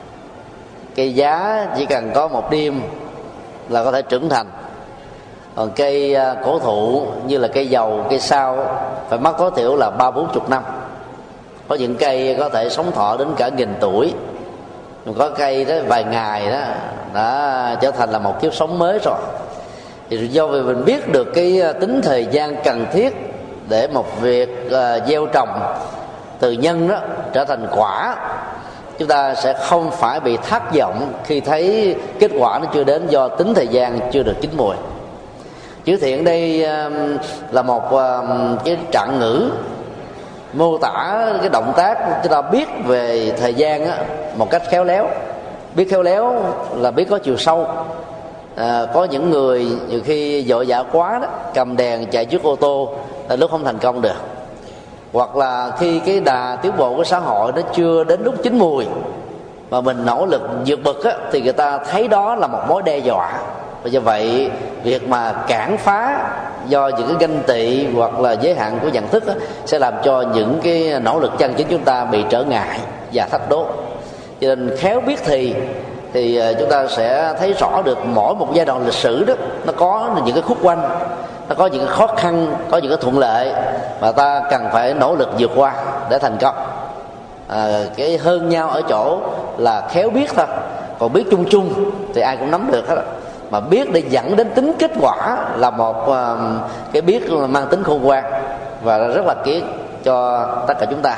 Cây giá chỉ cần có một đêm là có thể trưởng thành, còn cây cổ thụ như là cây dầu, cây sao phải mất tối thiểu là 30-40 năm. Có những cây có thể sống thọ đến cả 1000 tuổi, nhưng có cây đó vài ngày đó đã trở thành là một kiếp sống mới rồi. Thì do vì mình biết được cái tính thời gian cần thiết để một việc gieo trồng từ nhân đó trở thành quả, chúng ta sẽ không phải bị thất vọng khi thấy kết quả nó chưa đến, do tính thời gian chưa được chín mùi. Chữ thiện đây là một cái trạng ngữ mô tả cái động tác chúng ta biết về thời gian một cách khéo léo. Biết khéo léo là biết có chiều sâu. Có những người nhiều khi vội vã quá đó, cầm đèn chạy trước ô tô là lúc không thành công được, hoặc là khi cái đà tiến bộ của xã hội nó chưa đến lúc chín mùi mà mình nỗ lực vượt bậc thì người ta thấy đó là một mối đe dọa. Và do vậy việc mà cản phá do những cái ganh tị hoặc là giới hạn của nhận thức sẽ làm cho những cái nỗ lực chân chính chúng ta bị trở ngại và thách đố. Cho nên khéo biết thì chúng ta sẽ thấy rõ được mỗi một giai đoạn lịch sử đó nó có những cái khúc quanh, nó có những cái khó khăn, có những cái thuận lợi mà ta cần phải nỗ lực vượt qua để thành công. Cái hơn nhau ở chỗ là khéo biết thôi, còn biết chung chung thì ai cũng nắm được hết. Mà biết để dẫn đến tính kết quả là một cái biết mang tính khôn ngoan và rất là kiến cho tất cả chúng ta.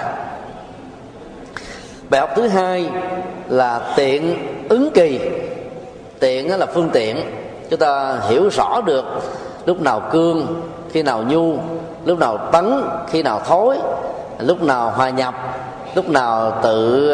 Bài học thứ hai là tiện ứng kỳ. Tiện là phương tiện, chúng ta hiểu rõ được lúc nào cương, khi nào nhu, lúc nào tấn, khi nào thối, lúc nào hòa nhập, lúc nào tự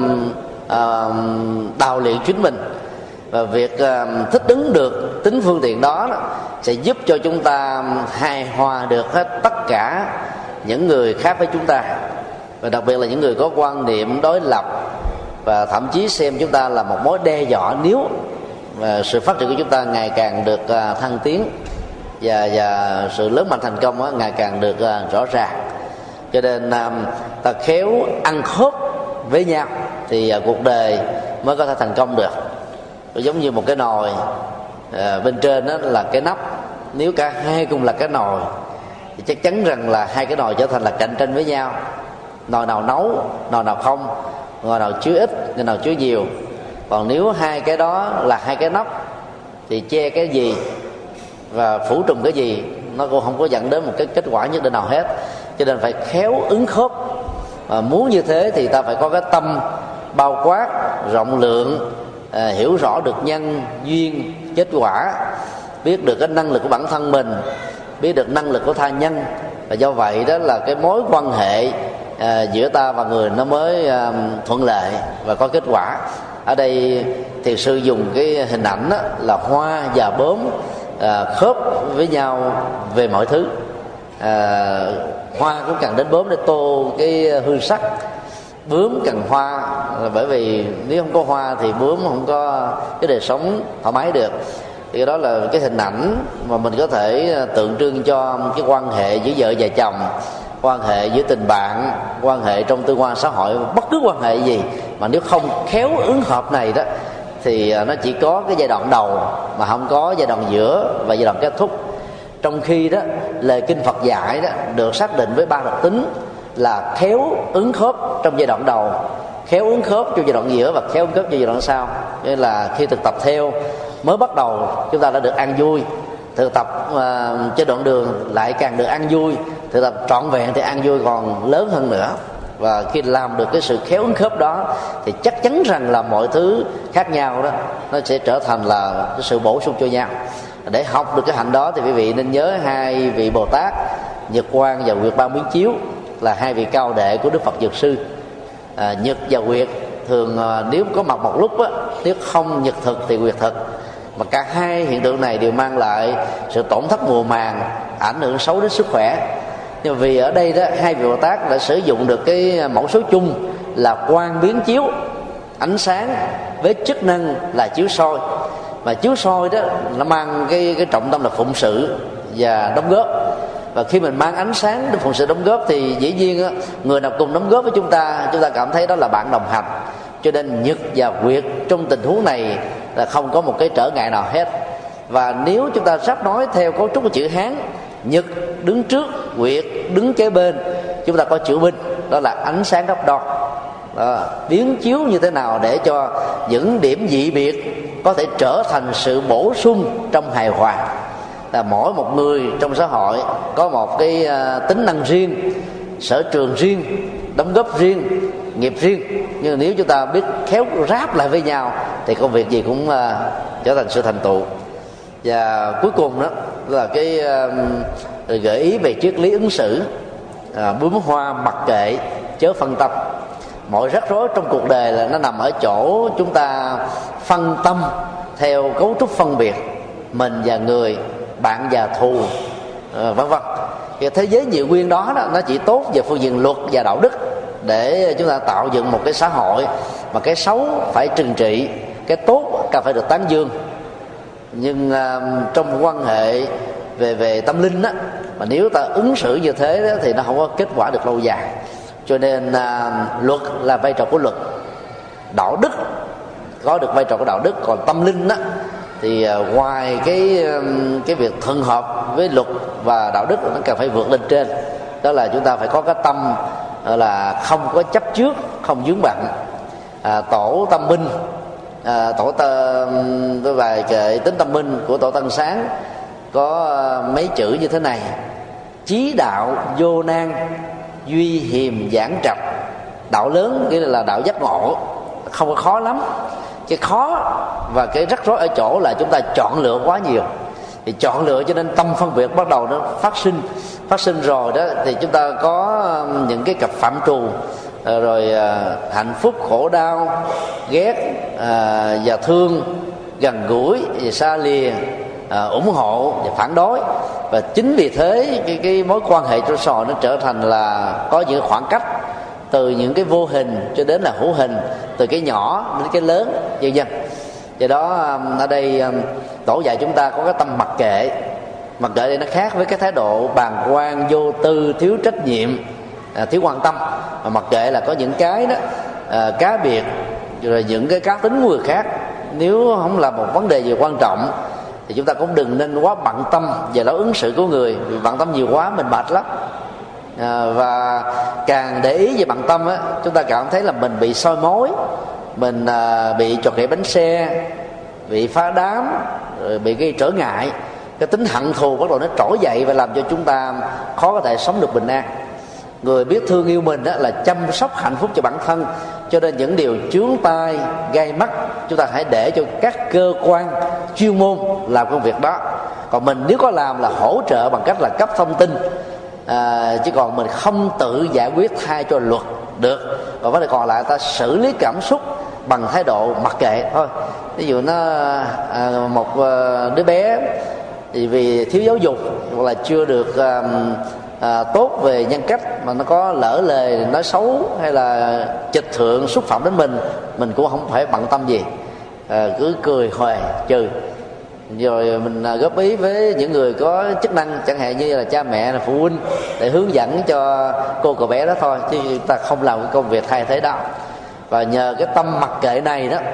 đào luyện chính mình. Và việc thích ứng được tính phương tiện đó sẽ giúp cho chúng ta hài hòa được hết tất cả những người khác với chúng ta, và đặc biệt là những người có quan niệm đối lập và thậm chí xem chúng ta là một mối đe dọa nếu sự phát triển của chúng ta ngày càng được thăng tiến và sự lớn mạnh thành công ngày càng được rõ ràng. Cho nên ta khéo ăn khớp với nhau thì cuộc đời mới có thể thành công được. Giống như một cái nồi, bên trên đó là cái nắp, nếu cả hai cùng là cái nồi thì chắc chắn rằng là hai cái nồi trở thành là cạnh tranh với nhau. Nồi nào nấu, nồi nào không, nồi nào chứa ít, nồi nào chứa nhiều. Còn nếu hai cái đó là hai cái nắp thì che cái gì và phủ trùm cái gì nó cũng không có dẫn đến một cái kết quả nhất định nào hết. Cho nên phải khéo ứng khớp. Mà muốn như thế thì ta phải có cái tâm bao quát, rộng lượng, hiểu rõ được nhân, duyên, kết quả, biết được cái năng lực của bản thân mình, biết được năng lực của tha nhân. Và do vậy đó là cái mối quan hệ giữa ta và người nó mới thuận lợi và có kết quả. Ở đây thiền sư dùng cái hình ảnh đó là hoa và bướm khớp với nhau về mọi thứ. Hoa cũng cần đến bướm để tô cái hương sắc, bướm cần hoa là bởi vì nếu không có hoa thì bướm không có cái đời sống thoải mái được. Thì đó là cái hình ảnh mà mình có thể tượng trưng cho cái quan hệ giữa vợ và chồng, quan hệ giữa tình bạn, quan hệ trong tương quan xã hội, bất cứ quan hệ gì mà nếu không khéo ứng hợp này đó thì nó chỉ có cái giai đoạn đầu mà không có giai đoạn giữa và giai đoạn kết thúc. Trong khi đó lời kinh Phật dạy đó được xác định với 3 đặc tính là khéo ứng khớp trong giai đoạn đầu, khéo ứng khớp trong giai đoạn giữa và khéo ứng khớp trong giai đoạn sau. Nghĩa là khi thực tập theo mới bắt đầu chúng ta đã được ăn vui, thực tập trên đoạn đường lại càng được ăn vui, thực tập trọn vẹn thì ăn vui còn lớn hơn nữa. Và khi làm được cái sự khéo ứng khớp đó thì chắc chắn rằng là mọi thứ khác nhau đó nó sẽ trở thành là cái sự bổ sung cho nhau. Để học được cái hạnh đó thì quý vị nên nhớ 2 vị Bồ Tát Nhật Quang và Nguyệt Ban Biến Chiếu là 2 vị cao đệ của Đức Phật Dược Sư. Nhật và Nguyệt thường nếu có mặt một lúc á, nếu không nhật thực thì Nguyệt thực, mà cả hai hiện tượng này đều mang lại sự tổn thất mùa màng, ảnh hưởng xấu đến sức khỏe. Nhưng vì ở đây đó 2 vị Bồ Tát đã sử dụng được cái mẫu số chung là quang biến chiếu, ánh sáng với chức năng là chiếu soi. Và chiếu soi đó nó mang cái trọng tâm là phụng sự và đóng góp. Và khi mình mang ánh sáng để phụng sự đóng góp thì dĩ nhiên á, người nào cùng đóng góp với chúng ta cảm thấy đó là bạn đồng hành. Cho nên Nhật và Nguyệt trong tình huống này là không có một cái trở ngại nào hết. Và nếu chúng ta sắp nói theo cấu trúc của chữ Hán, Nhật đứng trước, Nguyệt đứng kế bên, chúng ta có chữ Binh, đó là ánh sáng đắp đo. Biến chiếu như thế nào để cho những điểm dị biệt có thể trở thành sự bổ sung trong hài hòa. Là mỗi một người trong xã hội có một cái tính năng riêng, sở trường riêng, đóng góp riêng, nghiệp riêng. Nhưng nếu chúng ta biết khéo ráp lại với nhau thì công việc gì cũng trở thành sự thành tựu. Và cuối cùng đó là cái gợi ý về triết lý ứng xử. Bướm hoa mặc kệ chớ phân tâm. Mọi rắc rối trong cuộc đời là nó nằm ở chỗ chúng ta phân tâm theo cấu trúc phân biệt mình và người, bạn và thù, vân vân. Cái thế giới nhiều nguyên đó nó chỉ tốt về phương diện luật và đạo đức để chúng ta tạo dựng một cái xã hội mà cái xấu phải trừng trị, cái tốt cần phải được tán dương. Nhưng trong quan hệ về tâm linh á, mà nếu ta ứng xử như thế đó, thì nó không có kết quả được lâu dài. Cho nên luật là vai trò của luật, đạo đức có được vai trò của đạo đức, còn tâm linh á thì ngoài cái việc thuận hợp với luật và đạo đức, nó cần phải vượt lên trên. Đó là chúng ta phải có cái tâm là không có chấp trước, không vướng bận. Tổ Tâm Minh, tôi bài kệ tính Tâm Minh của Tổ Tân Sáng có mấy chữ như thế này: chí đạo vô nan, duy hiềm giảng trạch. Đạo lớn nghĩa là đạo giác ngộ, không có khó lắm. Cái khó và cái rắc rối ở chỗ là chúng ta chọn lựa quá nhiều. Thì chọn lựa cho nên tâm phân biệt bắt đầu nó phát sinh rồi đó, thì chúng ta có những cái cặp phạm trù, rồi hạnh phúc, khổ đau, ghét và thương, gần gũi và xa lìa, ủng hộ và phản đối. Và chính vì thế cái mối quan hệ trong xã hội nó trở thành là có những khoảng cách, từ những cái vô hình cho đến là hữu hình, từ cái nhỏ đến cái lớn, vân vân. Do đó ở đây Tổ dạy chúng ta có cái tâm mặc kệ. Mặc kệ đây nó khác với cái thái độ bàng quan, vô tư, thiếu trách nhiệm, thiếu quan tâm. Mà mặc kệ là có những cái đó cá biệt, rồi những cái cá tính của người khác, nếu không là một vấn đề gì quan trọng thì chúng ta cũng đừng nên quá bận tâm về lối ứng xử của người. Vì bận tâm nhiều quá mình mệt lắm. Và càng để ý về bận tâm á, chúng ta cảm thấy là mình bị soi mối, mình bị trọt gậy bánh xe, bị phá đám, rồi bị gây trở ngại. Cái tính hận thù bắt đầu nó trỗi dậy và làm cho chúng ta khó có thể sống được bình an. Người biết thương yêu mình đó là chăm sóc hạnh phúc cho bản thân, cho nên những điều chướng tai gây mắt chúng ta hãy để cho các cơ quan chuyên môn làm công việc đó. Còn mình nếu có làm là hỗ trợ bằng cách là cấp thông tin, chứ còn mình không tự giải quyết thay cho luật được. Còn vấn đề còn lại ta xử lý cảm xúc bằng thái độ mặc kệ thôi. Ví dụ nó một đứa bé thì vì thiếu giáo dục hoặc là chưa được tốt về nhân cách mà nó có lỡ lời nói xấu hay là chịch thượng xúc phạm đến mình cũng không phải bận tâm gì, cứ cười hoài trừ. Rồi mình góp ý với những người có chức năng, chẳng hạn như là cha mẹ, là phụ huynh, để hướng dẫn cho cô cậu bé đó thôi, chứ ta không làm cái công việc thay thế đó. Và nhờ cái tâm mặc kệ này đó,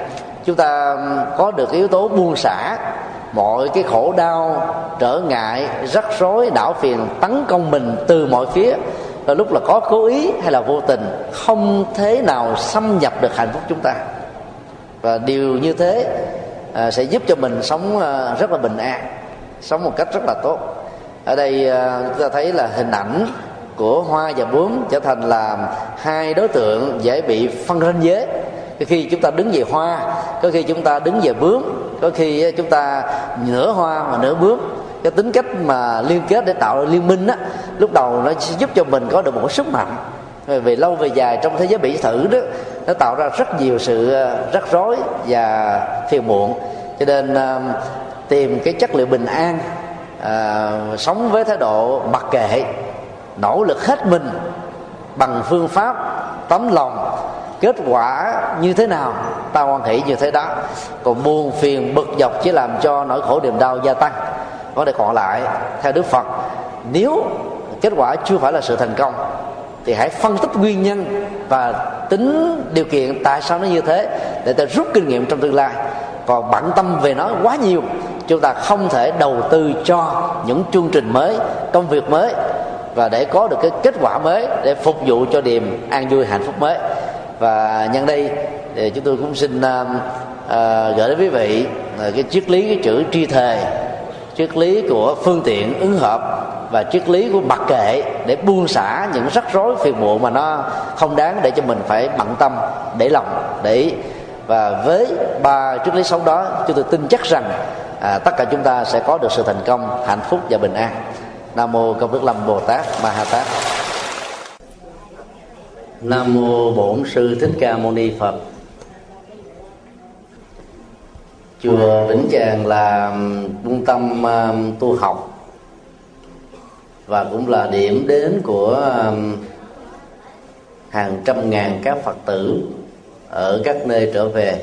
chúng ta có được yếu tố buông xả mọi cái khổ đau, trở ngại, rắc rối, não phiền tấn công mình từ mọi phía, và lúc là có cố ý hay là vô tình, không thế nào xâm nhập được hạnh phúc chúng ta. Và điều như thế sẽ giúp cho mình sống rất là bình an, sống một cách rất là tốt. Ở đây chúng ta thấy là hình ảnh của hoa và bướm trở thành là hai đối tượng dễ bị phân ranh giới. Có khi chúng ta đứng về hoa, có khi chúng ta đứng về bướm, có khi chúng ta nửa hoa mà nửa bướm. Cái tính cách mà liên kết để tạo ra liên minh á, lúc đầu nó giúp cho mình có được một sức mạnh, vì lâu về dài trong thế giới biệt thự đó, nó tạo ra rất nhiều sự rắc rối và phiền muộn. Cho nên tìm cái chất liệu bình an, sống với thái độ mặc kệ, nỗ lực hết mình bằng phương pháp tấm lòng, kết quả như thế nào ta hoan hỷ như thế đó. Còn buồn phiền bực dọc chỉ làm cho nỗi khổ niềm đau gia tăng. Có thể còn lại theo Đức Phật, nếu kết quả chưa phải là sự thành công thì hãy phân tích nguyên nhân và tính điều kiện tại sao nó như thế để ta rút kinh nghiệm trong tương lai. Còn bận tâm về nó quá nhiều, chúng ta không thể đầu tư cho những chương trình mới, công việc mới, và để có được cái kết quả mới để phục vụ cho niềm an vui hạnh phúc mới. Và nhân đây thì chúng tôi cũng xin gửi đến quý vị cái triết lý cái chữ tri thề, triết lý của phương tiện ứng hợp và triết lý của mặc kệ, để buông xả những rắc rối phiền muộn mà nó không đáng để cho mình phải bận tâm, để lòng, để ý. Và với ba triết lý sống đó, chúng tôi tin chắc rằng tất cả chúng ta sẽ có được sự thành công, hạnh phúc và bình an. Nam mô Công Đức Lâm Bồ Tát Ma Ha Tát. Nam mô Bổn Sư Thích Ca Mâu Ni Phật. Chùa Vĩnh Tràng là trung tâm tu học và cũng là điểm đến của hàng trăm ngàn các Phật tử ở các nơi trở về.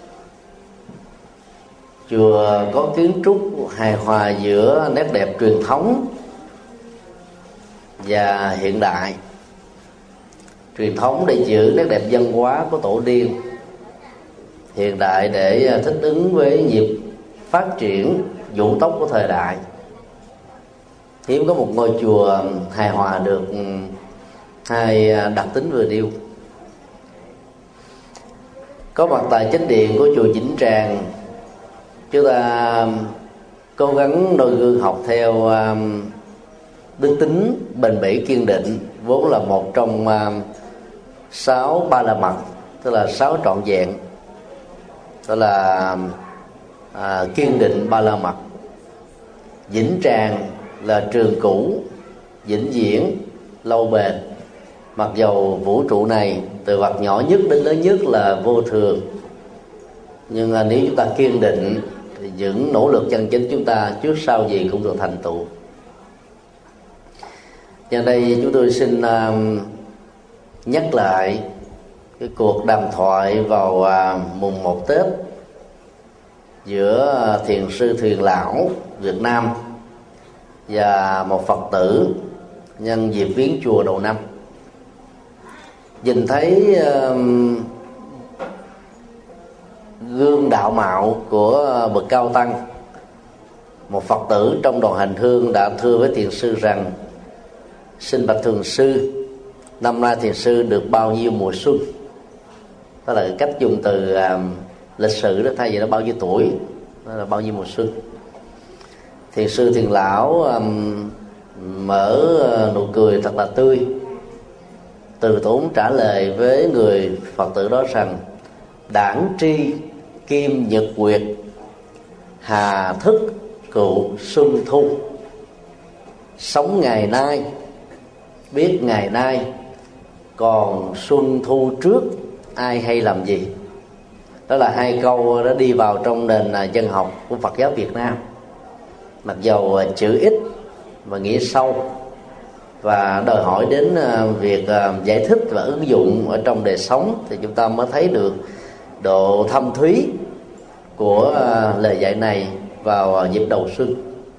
Chùa có kiến trúc hài hòa giữa nét đẹp truyền thống và hiện đại. Truyền thống để giữ nét đẹp văn hóa của tổ tiên, hiện đại để thích ứng với nhịp phát triển vũ tốc của thời đại. Hiếm có một ngôi chùa hài hòa được hai đặc tính vừa nêu. Có mặt tại chánh điện của chùa Vĩnh Tràng, chúng ta cố gắng noi gương học theo đức tính bền bỉ kiên định, vốn là một trong 6 ba la mật, tức là 6 trọn vẹn, tức là kiên định ba la mật. Vĩnh Tràng là trường cũ, vĩnh viễn, lâu bền. Mặc dầu vũ trụ này từ vật nhỏ nhất đến lớn nhất là vô thường, nhưng nếu chúng ta kiên định thì những nỗ lực chân chính chúng ta trước sau gì cũng được thành tựu. Nhân đây chúng tôi xin nhắc lại cái cuộc đàm thoại vào mùng 1 Tết giữa thiền sư Thuyền Lão Việt Nam và một Phật tử nhân dịp viếng chùa đầu năm. Nhìn thấy gương đạo mạo của bậc cao tăng, một Phật tử trong đoàn hành hương đã thưa với thiền sư rằng: xin bạch thiền sư, năm nay thiền sư được bao nhiêu mùa xuân? Đó là cái cách dùng từ lịch sử đó, thay vì nó bao nhiêu tuổi, đó là bao nhiêu mùa xuân. Thiền sư Thiền Lão mở nụ cười thật là tươi, từ tốn trả lời với người Phật tử đó rằng: đảng tri kim nhật nguyệt, hà thức cựu xuân thu. Sống ngày nay biết ngày nay, còn xuân thu trước ai hay làm gì. Đó là hai câu đã đi vào trong nền dân học của Phật giáo Việt Nam. Mặc dầu chữ ít và nghĩa sâu, và đòi hỏi đến việc giải thích và ứng dụng ở trong đời sống, thì chúng ta mới thấy được độ thâm thúy của lời dạy này vào dịp đầu xuân.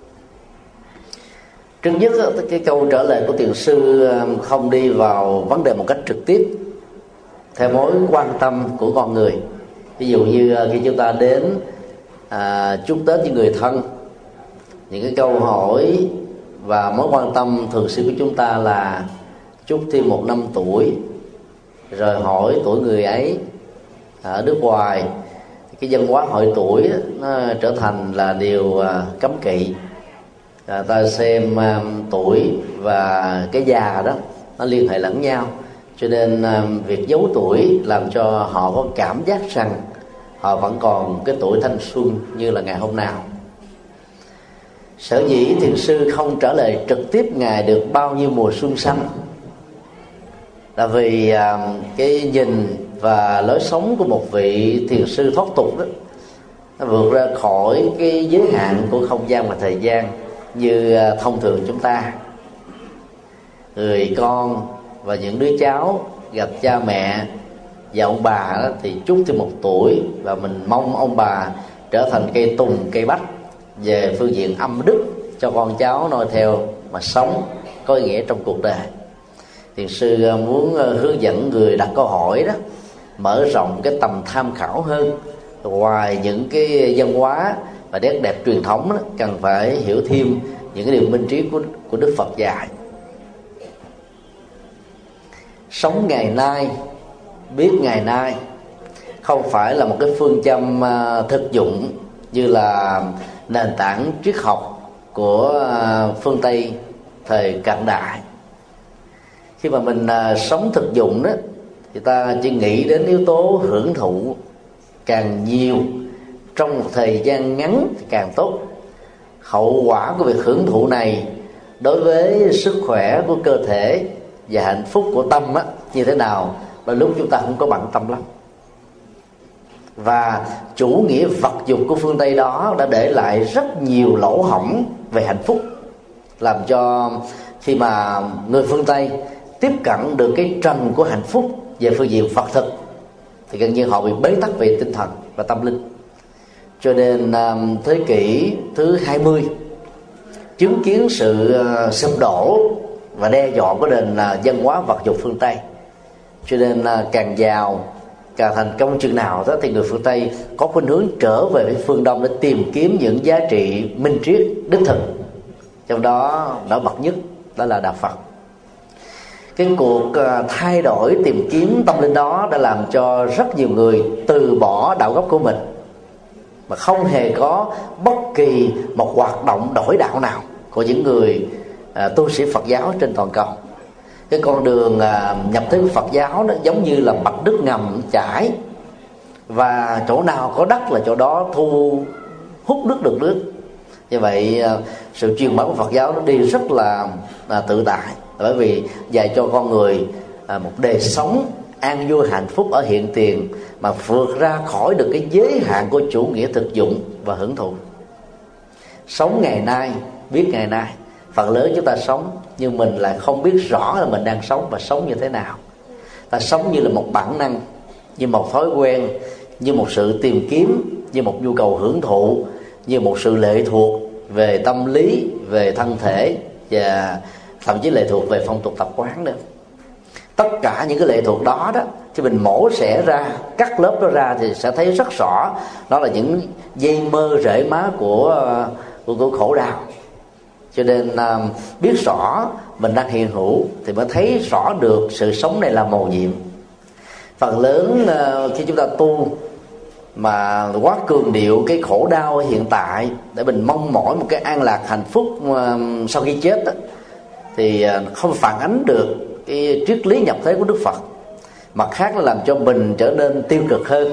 Trước nhất, cái câu trả lời của thiền sư không đi vào vấn đề một cách trực tiếp theo mối quan tâm của con người, Ví dụ như khi chúng ta đến chúc Tết với người thân, những cái câu hỏi và mối quan tâm thường xuyên của chúng ta là chúc thêm 1 năm tuổi, rồi hỏi tuổi người ấy. Ở nước ngoài cái văn hóa hỏi tuổi nó trở thành là điều cấm kỵ. Ta xem tuổi và cái già đó nó liên hệ lẫn nhau, cho nên việc giấu tuổi làm cho họ có cảm giác rằng họ vẫn còn cái tuổi thanh xuân như là ngày hôm nào. Sở dĩ thiền sư không trả lời trực tiếp Ngài được bao nhiêu mùa xuân xanh là vì cái nhìn và lối sống của một vị thiền sư thoát tục đó, nó vượt ra khỏi cái giới hạn của không gian và thời gian như thông thường chúng ta. Người con và những đứa cháu gặp cha mẹ và ông bà đó thì chúc thêm 1 tuổi, và mình mong ông bà trở thành cây tùng cây bách về phương diện âm đức cho con cháu noi theo mà sống có ý nghĩa trong cuộc đời. Thiền sư muốn hướng dẫn người đặt câu hỏi đó mở rộng cái tầm tham khảo hơn, ngoài những cái văn hóa và nét đẹp truyền thống đó, cần phải hiểu thêm những cái điều minh triết của Đức Phật dạy. Sống ngày nay, biết ngày nay không phải là một cái phương châm thực dụng như là nền tảng triết học của phương Tây thời cận đại. Khi mà mình sống thực dụng đó thì ta chỉ nghĩ đến yếu tố hưởng thụ càng nhiều trong một thời gian ngắn thì càng tốt. Hậu quả của việc hưởng thụ này đối với sức khỏe của cơ thể và hạnh phúc của tâm như thế nào, đôi lúc chúng ta không có bận tâm lắm. Và chủ nghĩa vật dục của phương Tây đó đã để lại rất nhiều lỗ hổng về hạnh phúc, làm cho khi mà người phương Tây tiếp cận được cái trần của hạnh phúc về phương diện vật thực thì gần như họ bị bế tắc về tinh thần và tâm linh. Cho nên thế kỷ thứ 20 chứng kiến sự sụp đổ và đe dọa của nền văn hóa vật dục phương Tây. Cho nên càng giàu, càng thành công chừng nào đó thì người phương Tây có khuynh hướng trở về với phương Đông để tìm kiếm những giá trị minh triết đích thực, trong đó nổi bật nhất đó là đạo Phật. Cái cuộc thay đổi tìm kiếm tâm linh đó đã làm cho rất nhiều người từ bỏ đạo gốc của mình mà không hề có bất kỳ một hoạt động đổi đạo nào của những người tu sĩ Phật giáo trên toàn cầu. Cái con đường nhập thế Phật giáo nó giống như là mạch nước ngầm chảy, và chỗ nào có đất là chỗ đó thu hút nước được nước. Như vậy sự truyền bá của Phật giáo nó đi rất là tự tại, bởi vì dạy cho con người một đời sống an vui hạnh phúc ở hiện tiền mà vượt ra khỏi được cái giới hạn của chủ nghĩa thực dụng và hưởng thụ. Sống ngày nay, biết ngày nay. Phần lớn chúng ta sống nhưng mình lại không biết rõ là mình đang sống và sống như thế nào. Ta sống như là một bản năng, như một thói quen, như một sự tìm kiếm, như một nhu cầu hưởng thụ, như một sự lệ thuộc về tâm lý, về thân thể và thậm chí lệ thuộc về phong tục tập quán nữa. Tất cả những cái lệ thuộc đó khi mình mổ xẻ ra, cắt lớp đó ra thì sẽ thấy rất rõ đó là những dây mơ rễ má của khổ đau. Cho nên biết rõ mình đang hiện hữu thì mới thấy rõ được sự sống này là mầu nhiệm. Phần lớn khi chúng ta tu mà quá cường điệu cái khổ đau ở hiện tại để mình mong mỏi một cái an lạc hạnh phúc sau khi chết thì không phản ánh được cái triết lý nhập thế của Đức Phật. Mặt khác nó làm cho mình trở nên tiêu cực hơn,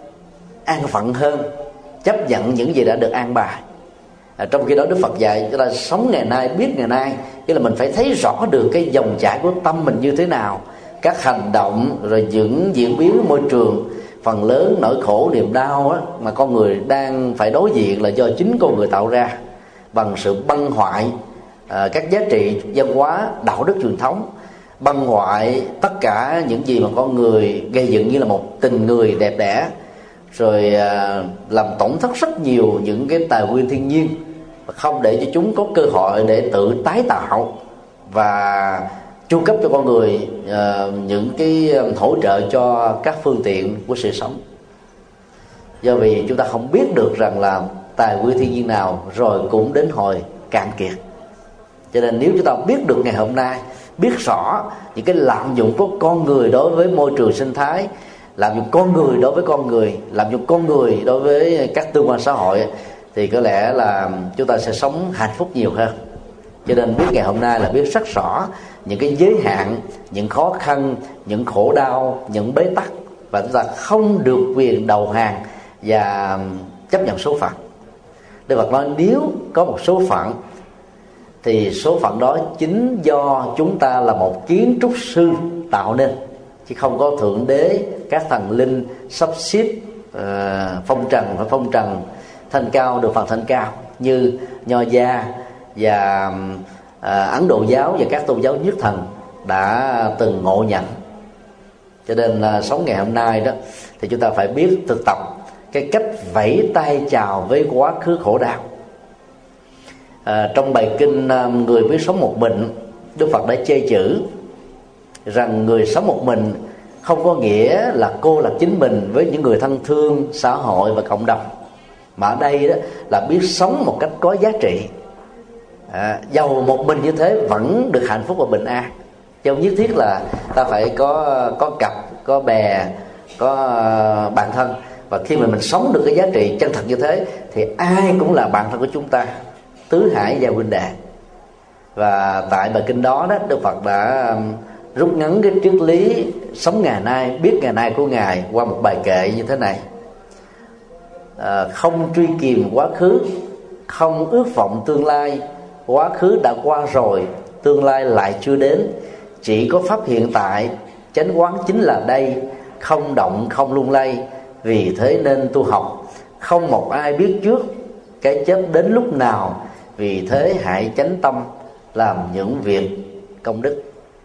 an phận hơn, chấp nhận những gì đã được an bài. Trong khi đó Đức Phật dạy chúng ta sống ngày nay, biết ngày nay, tức là mình phải thấy rõ được cái dòng chảy của tâm mình như thế nào, các hành động rồi những diễn biến môi trường. Phần lớn nỗi khổ niềm đau mà con người đang phải đối diện là do chính con người tạo ra bằng sự băng hoại các giá trị văn hóa đạo đức truyền thống, băng hoại tất cả những gì mà con người gây dựng như là một tình người đẹp đẽ, rồi làm tổn thất rất nhiều những cái tài nguyên thiên nhiên và không để cho chúng có cơ hội để tự tái tạo và chu cấp cho con người những cái hỗ trợ cho các phương tiện của sự sống. Do vì chúng ta không biết được rằng là tài nguyên thiên nhiên nào rồi cũng đến hồi cạn kiệt. Cho nên nếu chúng ta biết được ngày hôm nay, biết rõ những cái lạm dụng của con người đối với môi trường sinh thái, lạm dụng con người đối với con người, lạm dụng con người đối với các tương quan xã hội, thì có lẽ là chúng ta sẽ sống hạnh phúc nhiều hơn. Cho nên biết ngày hôm nay là biết rất rõ những cái giới hạn, những khó khăn, những khổ đau, những bế tắc, và chúng ta không được quyền đầu hàng và chấp nhận số phận. Đức Phật nói nếu có một số phận thì số phận đó chính do chúng ta là một kiến trúc sư tạo nên, chứ không có thượng đế, các thần linh sắp xếp phong trần phải phong trần, thanh cao được phần thanh cao, như Nho gia và Ấn Độ giáo và các tôn giáo nhất thần đã từng ngộ nhận. Cho nên sống ngày hôm nay đó thì chúng ta phải biết thực tập cái cách vẫy tay chào với quá khứ khổ đau. Trong bài kinh Người biết sống một mình, Đức Phật đã chê chữ rằng người sống một mình không có nghĩa là cô lập chính mình với những người thân thương, xã hội và cộng đồng, mà ở đây đó là biết sống một cách có giá trị. Dầu một mình như thế vẫn được hạnh phúc và bình an, chứ không nhất thiết là ta phải có cặp, có bè, có bạn thân. Và khi mà mình sống được cái giá trị chân thật như thế thì ai cũng là bạn thân của chúng ta, tứ hải và huynh đệ. Và tại bài kinh đó Đức Phật đã rút ngắn cái triết lý sống ngày nay, biết ngày nay của Ngài qua một bài kệ như thế này: không truy kìm quá khứ, không ước vọng tương lai. Quá khứ đã qua rồi, tương lai lại chưa đến. Chỉ có pháp hiện tại, chánh quán chính là đây. Không động không lung lay, vì thế nên tu học. Không một ai biết trước cái chết đến lúc nào, vì thế hãy chánh tâm làm những việc công đức.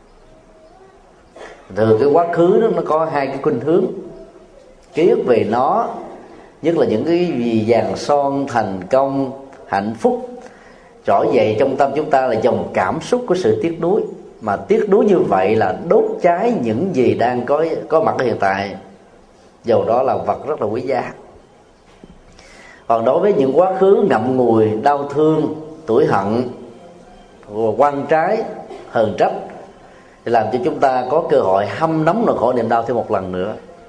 Từ cái quá khứ đó, nó có hai cái khuynh hướng. Ký ức về nó, nhất là những cái gì vàng son, thành công, hạnh phúc, trỗi dậy trong tâm chúng ta là dòng cảm xúc của sự tiếc nuối. Mà tiếc nuối như vậy là đốt cháy những gì đang có mặt ở hiện tại, dầu đó là vật rất là quý giá. Còn đối với những quá khứ ngậm ngùi, đau thương, tủi hận, oan trái, hờn trách, thì làm cho chúng ta có cơ hội hâm nóng nỗi khổ niềm đau thêm một lần nữa.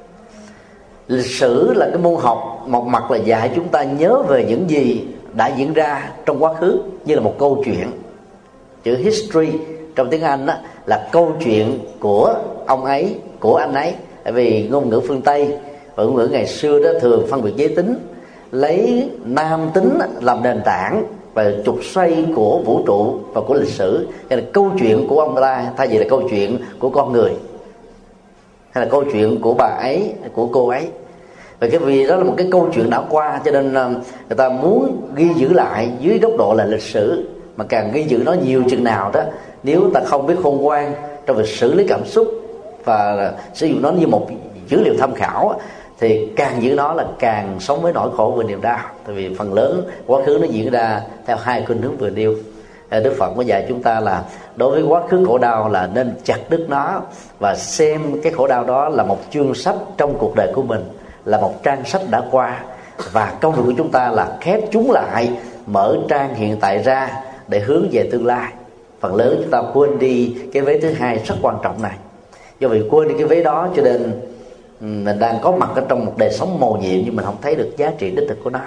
Lịch sử là cái môn học một mặt là dạy chúng ta nhớ về những gì đã diễn ra trong quá khứ như là một câu chuyện. Chữ history trong tiếng Anh là câu chuyện của ông ấy, của anh ấy. Tại vì ngôn ngữ phương Tây và ngôn ngữ ngày xưa đó thường phân biệt giới tính, lấy nam tính làm nền tảng và trục xoay của vũ trụ và của lịch sử. Hay là câu chuyện của ông ta thay vì là câu chuyện của con người, hay là câu chuyện của bà ấy, của cô ấy. Và cái vì đó là một cái câu chuyện đã qua, cho nên người ta muốn ghi giữ lại dưới góc độ là lịch sử. Mà càng ghi giữ nó nhiều chừng nào đó, nếu ta không biết khôn ngoan trong việc xử lý cảm xúc và sử dụng nó như một dữ liệu tham khảo, thì càng giữ nó là càng sống với nỗi khổ và niềm đau. Tại vì phần lớn quá khứ nó diễn ra theo hai khuynh hướng vừa nêu. Đức Phật mới dạy chúng ta là đối với quá khứ khổ đau là nên chặt đứt nó, và xem cái khổ đau đó là một chương sách trong cuộc đời của mình, là một trang sách đã qua, và công việc của chúng ta là khép chúng lại, mở trang hiện tại ra để hướng về tương lai. Phần lớn chúng ta quên đi cái vế thứ hai rất quan trọng này. Do vì quên đi cái vế đó cho nên mình đang có mặt ở trong một đời sống mầu nhiệm, nhưng mình không thấy được giá trị đích thực của nó.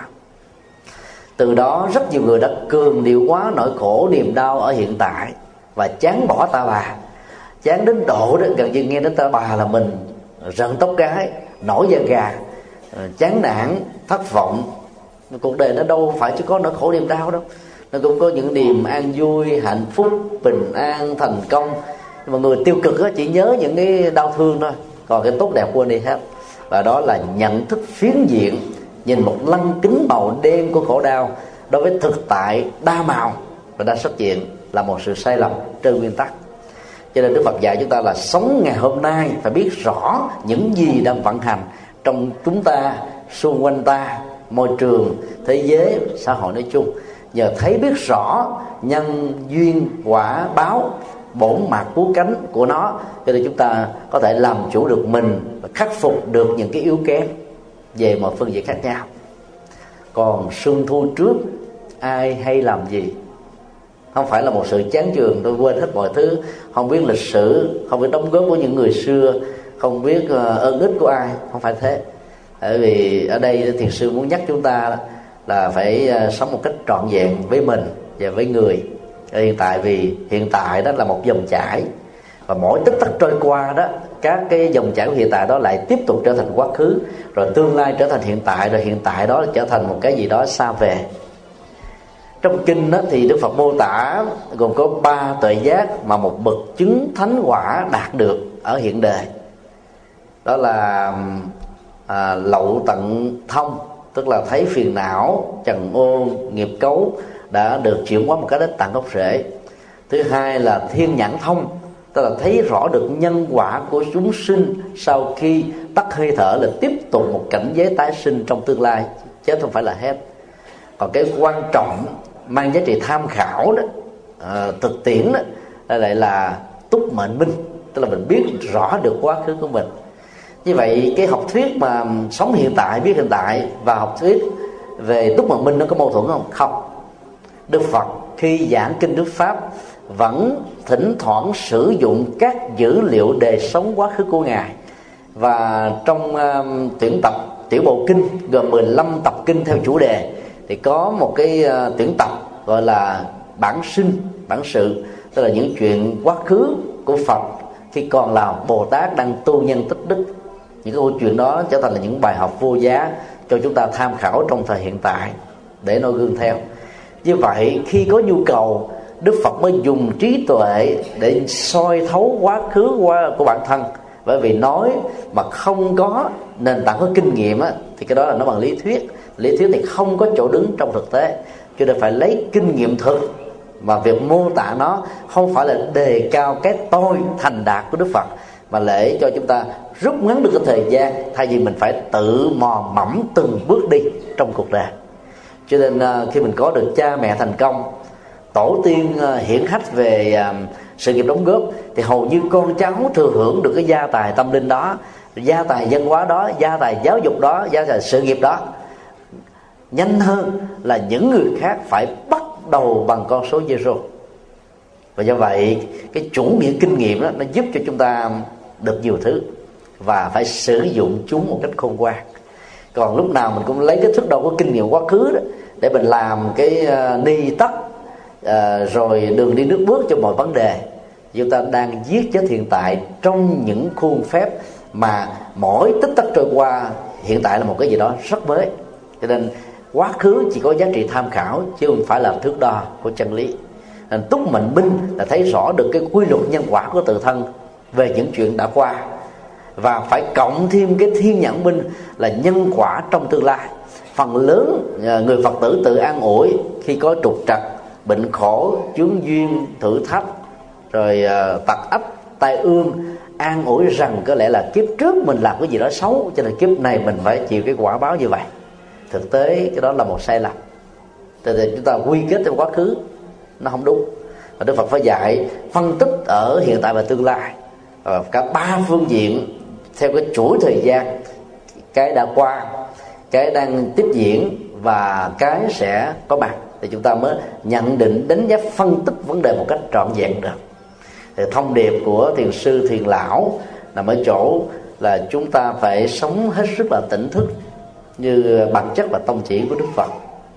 Từ đó rất nhiều người đã cường điệu quá nỗi khổ niềm đau ở hiện tại và chán bỏ ta bà, chán đến độ đó gần như nghe đến ta bà là mình rợn tóc gái, nổi da gà, chán nản, thất vọng. Cuộc đời nó đâu phải chỉ có nỗi khổ niềm đau đâu, nó cũng có những niềm an vui, hạnh phúc, bình an, thành công. Nhưng mà người tiêu cực chỉ nhớ những cái đau thương thôi, còn cái tốt đẹp quên đi hết. Và đó là nhận thức phiến diện, nhìn một lăng kính màu đen của khổ đau đối với thực tại đa màu và đa sắc diện là một sự sai lầm trên nguyên tắc. Cho nên Đức Phật dạy chúng ta là sống ngày hôm nay phải biết rõ những gì đang vận hành trong chúng ta, xung quanh ta, môi trường, thế giới, xã hội nói chung. Nhờ thấy biết rõ nhân duyên quả báo, bổn mặt cứu cánh của nó, cho nên chúng ta có thể làm chủ được mình và khắc phục được những cái yếu kém. về một phương diện khác nhau. Còn xuân thu trước ai hay làm gì không phải là một sự chán chường, tôi quên hết mọi thứ, không biết lịch sử, không biết đóng góp của những người xưa, không biết ơn ích của ai. Không phải thế. Bởi vì ở đây thiền sư muốn nhắc chúng ta là phải sống một cách trọn vẹn với mình và với người hiện tại. Vì hiện tại đó là một dòng chảy, và mỗi tích tắc trôi qua đó, các cái dòng chảy của hiện tại đó lại tiếp tục trở thành quá khứ, rồi tương lai trở thành hiện tại, rồi hiện tại đó trở thành một cái gì đó xa về. Trong kinh đó thì Đức Phật mô tả gồm có 3 tuệ giác mà một bậc chứng thánh quả đạt được ở hiện đời. Đó là lậu tận thông, tức là thấy phiền não, trần ô, nghiệp cấu đã được chuyển hóa một cái đến tận gốc rễ. Thứ hai là thiên nhãn thông, tức là thấy rõ được nhân quả của chúng sinh sau khi tắt hơi thở, là tiếp tục một cảnh giới tái sinh trong tương lai, chứ không phải là hết. Còn cái quan trọng mang giá trị tham khảo đó, thực tiễn đó, lại là túc mệnh minh, tức là mình biết rõ được quá khứ của mình. Như vậy cái học thuyết mà sống hiện tại, biết hiện tại, và học thuyết về túc mệnh minh nó có mâu thuẫn không? Không. Đức Phật khi giảng kinh Đức Pháp vẫn thỉnh thoảng sử dụng các dữ liệu đời sống quá khứ của Ngài. Và trong tuyển tập tiểu bộ kinh gồm 15 tập kinh theo chủ đề, thì có một cái tuyển tập gọi là bản sinh, bản sự, tức là những chuyện quá khứ của Phật khi còn là Bồ Tát đang tu nhân tích đức. Những cái câu chuyện đó trở thành là những bài học vô giá cho chúng ta tham khảo trong thời hiện tại để noi gương theo. Như vậy khi có nhu cầu, Đức Phật mới dùng trí tuệ để soi thấu quá khứ của bản thân. Bởi vì nói mà không có nền tảng của kinh nghiệm á, thì cái đó là nó bằng lý thuyết. Lý thuyết thì không có chỗ đứng trong thực tế, cho nên phải lấy kinh nghiệm thực. Mà việc mô tả nó không phải là đề cao cái tôi thành đạt của Đức Phật, mà để cho chúng ta rút ngắn được cái thời gian, thay vì mình phải tự mò mẫm từng bước đi trong cuộc đời. Cho nên khi mình có được cha mẹ thành công, tổ tiên hiển hách về sự nghiệp đóng góp, thì hầu như con cháu thừa hưởng được cái gia tài tâm linh đó, gia tài văn hóa đó, gia tài giáo dục đó, gia tài sự nghiệp đó nhanh hơn là những người khác phải bắt đầu bằng con số zero. Và do vậy cái chủ nghĩa kinh nghiệm đó, nó giúp cho chúng ta được nhiều thứ, và phải sử dụng chúng một cách khôn ngoan. Còn lúc nào mình cũng lấy cái thước đo của kinh nghiệm quá khứ đó để mình làm cái ni tắc rồi đường đi nước bước cho mọi vấn đề, chúng ta đang giết chết hiện tại trong những khuôn phép mà mỗi tích tắc trôi qua hiện tại là một cái gì đó rất mới. Cho nên quá khứ chỉ có giá trị tham khảo chứ không phải là thước đo của chân lý. Nên túc mệnh minh là thấy rõ được cái quy luật nhân quả của tự thân về những chuyện đã qua, và phải cộng thêm cái thiên nhãn minh là nhân quả trong tương lai. Phần lớn người Phật tử tự an ủi khi có trục trặc, bệnh khổ, chướng duyên, thử thách, rồi tật ách, tai ương, an ủi rằng có lẽ là kiếp trước mình làm cái gì đó xấu, cho nên kiếp này mình phải chịu cái quả báo như vậy. Thực tế cái đó là một sai lầm. Thì chúng ta quy kết theo quá khứ nó không đúng. Và Đức Phật phải dạy phân tích ở hiện tại và tương lai, cả 3 phương diện theo cái chuỗi thời gian: cái đã qua, cái đang tiếp diễn và cái sẽ có mặt, thì chúng ta mới nhận định, đánh giá, phân tích vấn đề một cách trọn vẹn được. Thì thông điệp của thiền sư Thiền Lão nằm ở chỗ là chúng ta phải sống hết sức là tỉnh thức như bản chất và tông chỉ của Đức Phật.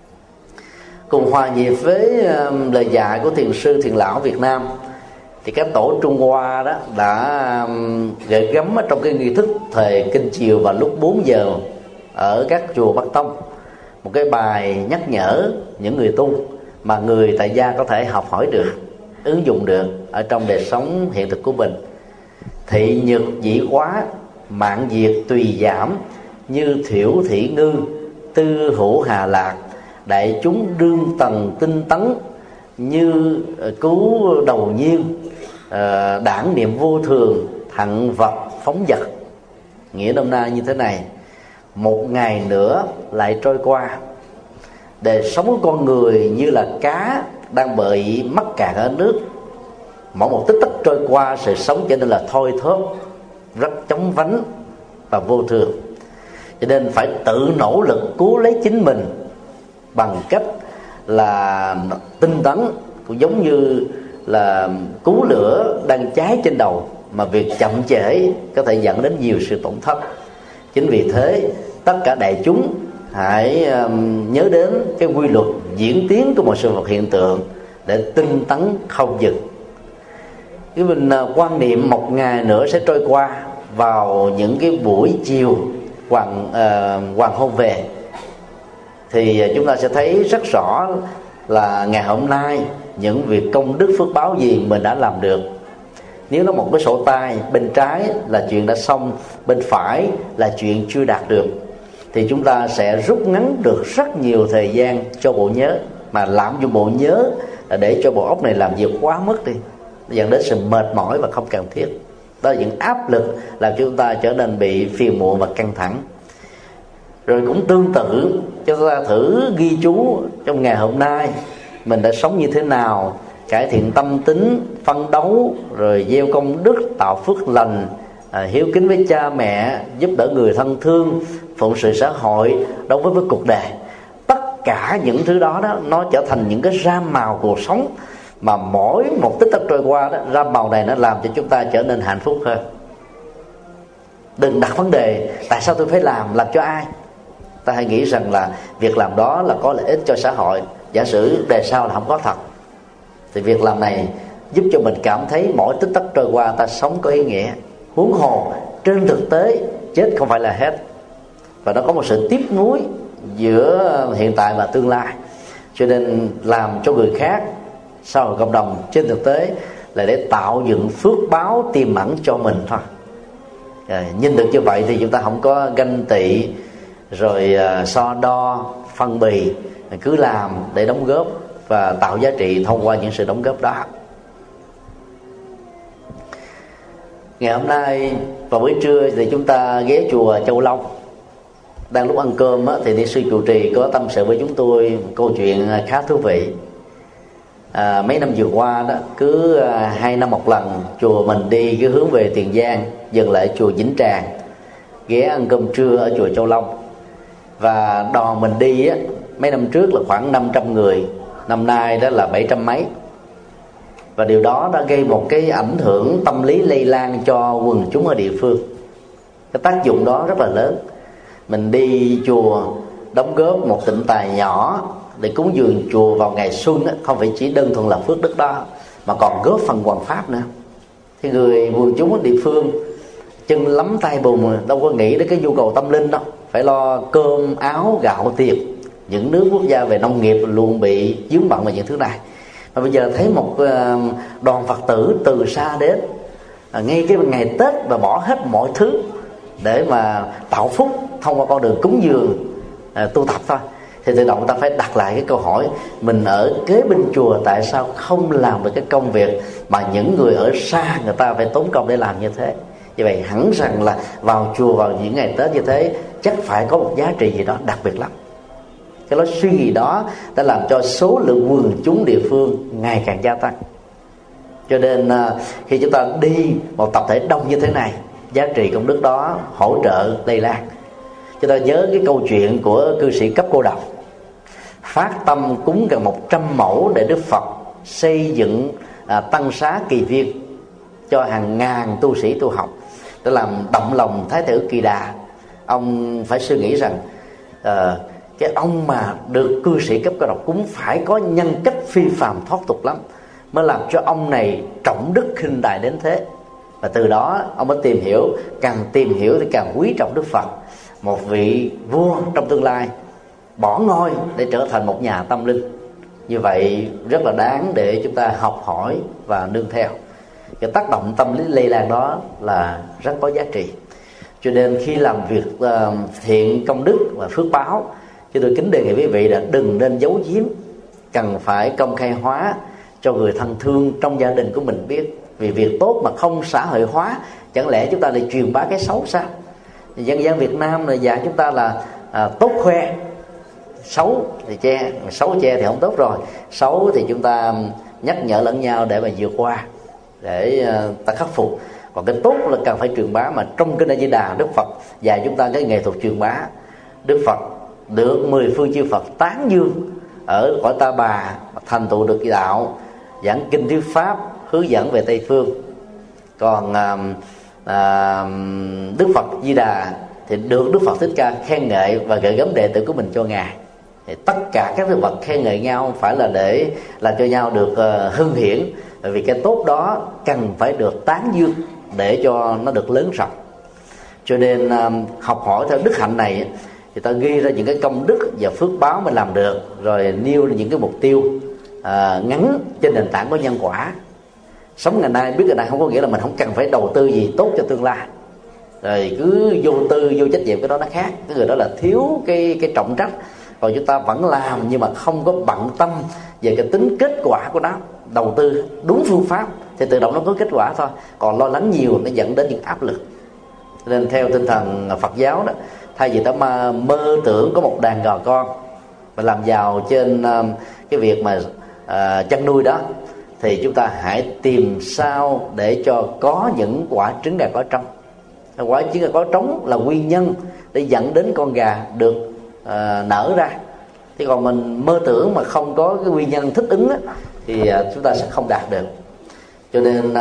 Cùng hòa nhịp với lời dạy của thiền sư Thiền Lão Việt Nam, thì các tổ Trung Hoa đó đã gợi gắm ở trong cái nghi thức thời kinh chiều vào lúc 4 giờ ở các chùa Bắc Tông một cái bài nhắc nhở những người tu mà người tại gia có thể học hỏi được, ứng dụng được ở trong đời sống hiện thực của mình. Thị nhược dĩ hóa, mạng diệt tùy giảm, như thiểu thị ngư, tư hữu hà lạc, đại chúng đương tầng tinh tấn, như cứu đầu nhiên, đảng niệm vô thường, thặng vật phóng vật. Nghĩa nôm na như thế này: một ngày nữa lại trôi qua, đời sống của con người như là cá đang bị mắc cạn ở nước. Mỗi một tích tắc trôi qua, sự sống trở nên là thôi thóp, rất chóng vánh và vô thường. cho nên phải tự nỗ lực cứu lấy chính mình bằng cách là tinh tấn, cũng giống như là cứu lửa đang cháy trên đầu, mà việc chậm trễ có thể dẫn đến nhiều sự tổn thất. Chính vì thế tất cả đại chúng hãy nhớ đến cái quy luật diễn tiến của một sự vật hiện tượng để tinh tấn không dừng. Cái mình quan niệm một ngày nữa sẽ trôi qua vào những cái buổi chiều hoàng hôn về, thì chúng ta sẽ thấy rất rõ là ngày hôm nay những việc công đức phước báo gì mình đã làm được. Nếu nó một cái sổ tay, bên trái là chuyện đã xong, bên phải là chuyện chưa đạt được, thì chúng ta sẽ rút ngắn được rất nhiều thời gian cho bộ nhớ, mà lạm dụng bộ nhớ là để cho bộ óc này làm việc quá mức đi, dẫn đến sự mệt mỏi và không cần thiết. Đó là những áp lực làm cho chúng ta trở nên bị phiền muộn và căng thẳng. Rồi cũng tương tự, chúng ta thử ghi chú trong ngày hôm nay mình đã sống như thế nào, cải thiện tâm tính, phấn đấu, rồi gieo công đức, tạo phước lành, hiếu kính với cha mẹ, giúp đỡ người thân thương, phụng sự xã hội, đối với cuộc đời. Tất cả những thứ đó nó trở thành những cái ram màu cuộc sống, mà mỗi một tích tắc trôi qua đó, ram màu này nó làm cho chúng ta trở nên hạnh phúc hơn. Đừng đặt vấn đề tại sao tôi phải làm cho ai. Ta hãy nghĩ rằng là việc làm đó là có lợi ích cho xã hội. Giả sử đề sau là không có thật, thì việc làm này giúp cho mình cảm thấy mỗi tích tắc trôi qua ta sống có ý nghĩa. Huống hồ trên thực tế chết không phải là hết, và nó có một sự tiếp nối giữa hiện tại và tương lai. Cho nên làm cho người khác, xã hội cộng đồng, trên thực tế là để tạo dựng phước báo tiềm ẩn cho mình thôi. Nhìn được như vậy thì chúng ta không có ganh tị, rồi so đo, phân bì, cứ làm để đóng góp và tạo giá trị thông qua những sự đóng góp đó. Ngày hôm nay vào buổi trưa thì chúng ta ghé chùa Châu Long. Đang lúc ăn cơm thì ni sư trụ trì có tâm sự với chúng tôi một câu chuyện khá thú vị. Mấy năm vừa qua đó, cứ 2 năm một lần chùa mình đi cứ hướng về Tiền Giang, dừng lại chùa Vĩnh Tràng, ghé ăn cơm trưa ở chùa Châu Long. Và đoàn mình đi mấy năm trước là khoảng 500 người, năm nay đó là 700 mấy. Và điều đó đã gây một cái ảnh hưởng tâm lý lây lan cho quần chúng ở địa phương. Cái tác dụng đó rất là lớn. Mình đi chùa đóng góp một tịnh tài nhỏ để cúng dường chùa vào ngày xuân không phải chỉ đơn thuần là phước đức đó, mà còn góp phần hoằng pháp nữa. Thì người quần chúng ở địa phương chân lắm tay bùn, đâu có nghĩ đến cái nhu cầu tâm linh đâu, phải lo cơm áo gạo tiền. Những nước quốc gia về nông nghiệp luôn bị vướng bận vào những thứ này. Và bây giờ thấy một đoàn Phật tử từ xa đến ngay cái ngày Tết và bỏ hết mọi thứ để mà tạo phúc thông qua con đường cúng dường, tu tập thôi, thì tự động người ta phải đặt lại cái câu hỏi: mình ở kế bên chùa tại sao không làm được cái công việc mà những người ở xa người ta phải tốn công để làm như thế? Như vậy hẳn rằng là vào chùa vào những ngày Tết như thế chắc phải có một giá trị gì đó đặc biệt lắm. Cái lối suy nghĩ đó đã làm cho số lượng quần chúng địa phương ngày càng gia tăng. Cho nên khi chúng ta đi một tập thể đông như thế này, giá trị công đức đó hỗ trợ lây lan. Chúng ta nhớ cái câu chuyện của cư sĩ Cấp Cô Độc phát tâm cúng gần 100 mẫu để Đức Phật xây dựng tăng xá Kỳ Viên cho hàng ngàn tu sĩ tu học, để làm động lòng Thái tử Kỳ Đà. Ông phải suy nghĩ rằng cái ông mà được cư sĩ Cấp Cô Độc cúng phải có nhân cách phi phàm thoát tục lắm, mới làm cho ông này trọng đức khinh đại đến thế. Và từ đó ông mới tìm hiểu, càng tìm hiểu thì càng quý trọng Đức Phật, một vị vua trong tương lai, bỏ ngôi để trở thành một nhà tâm linh. Như vậy rất là đáng để chúng ta học hỏi và nương theo. Cái tác động tâm lý lây lan đó là rất có giá trị. Cho nên khi làm việc thiện công đức và phước báo, thì tôi kính đề nghị quý vị là đừng nên giấu giếm, cần phải công khai hóa cho người thân thương trong gia đình của mình biết. Vì việc tốt mà không xã hội hóa, chẳng lẽ chúng ta lại truyền bá cái xấu sao? Dân gian Việt Nam là dạy chúng ta là tốt khoe, xấu thì che, xấu che thì không tốt rồi. Xấu thì chúng ta nhắc nhở lẫn nhau để mà vượt qua, để ta khắc phục. Còn cái tốt là cần phải truyền bá. Mà trong kinh A Di Đà, Đức Phật dạy chúng ta cái nghệ thuật truyền bá. Đức Phật được 10 phương chư Phật tán dương ở cõi Ta Bà, thành tựu được đạo, giảng kinh thuyết pháp, hướng dẫn về Tây phương. Còn Đức Phật Di Đà thì được Đức Phật Thích Ca khen ngợi và gửi gắm đệ tử của mình cho ngài. Thì tất cả các đức Phật khen ngợi nhau không phải là để làm cho nhau được hưng hiển, bởi vì cái tốt đó cần phải được tán dương để cho nó được lớn rộng. Cho nên học hỏi theo đức hạnh này thì ta ghi ra những cái công đức và phước báo mình làm được, rồi nêu những cái mục tiêu ngắn trên nền tảng của nhân quả. Sống ngày nay biết ngày nay không có nghĩa là mình không cần phải đầu tư gì tốt cho tương lai, rồi cứ vô tư vô trách nhiệm, cái đó nó khác. Cái người đó là thiếu cái trọng trách. Còn chúng ta vẫn làm nhưng mà không có bận tâm về cái tính kết quả của nó. Đầu tư đúng phương pháp thì tự động nó có kết quả thôi. Còn lo lắng nhiều nó dẫn đến những áp lực. Nên theo tinh thần Phật giáo đó, thay vì ta mơ tưởng có một đàn gò con và làm giàu trên cái việc mà chăn nuôi đó, thì chúng ta hãy tìm sao để cho có những quả trứng gà có trống. Quả trứng gà có trống là nguyên nhân để dẫn đến con gà được nở ra. Thì còn mình mơ tưởng mà không có cái nguyên nhân thích ứng đó, thì chúng ta sẽ không đạt được. Cho nên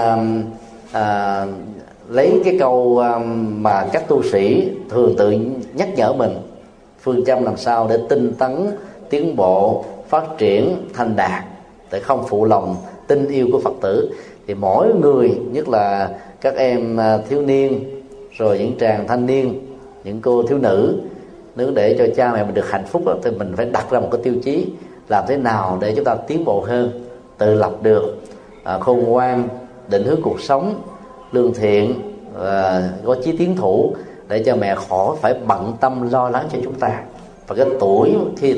lấy cái câu mà các tu sĩ thường tự nhắc nhở mình, phương châm làm sao để tinh tấn, tiến bộ, phát triển, thành đạt, để không phụ lòng tình yêu của Phật tử. Thì mỗi người, nhất là các em thiếu niên, rồi những chàng thanh niên, những cô thiếu nữ, nếu để cho cha mẹ mình được hạnh phúc đó, thì mình phải đặt ra một cái tiêu chí làm thế nào để chúng ta tiến bộ hơn, tự lập được, khôn ngoan, định hướng cuộc sống, lương thiện, có chí tiến thủ, để cho mẹ khỏi phải bận tâm lo lắng cho chúng ta. Và cái tuổi khi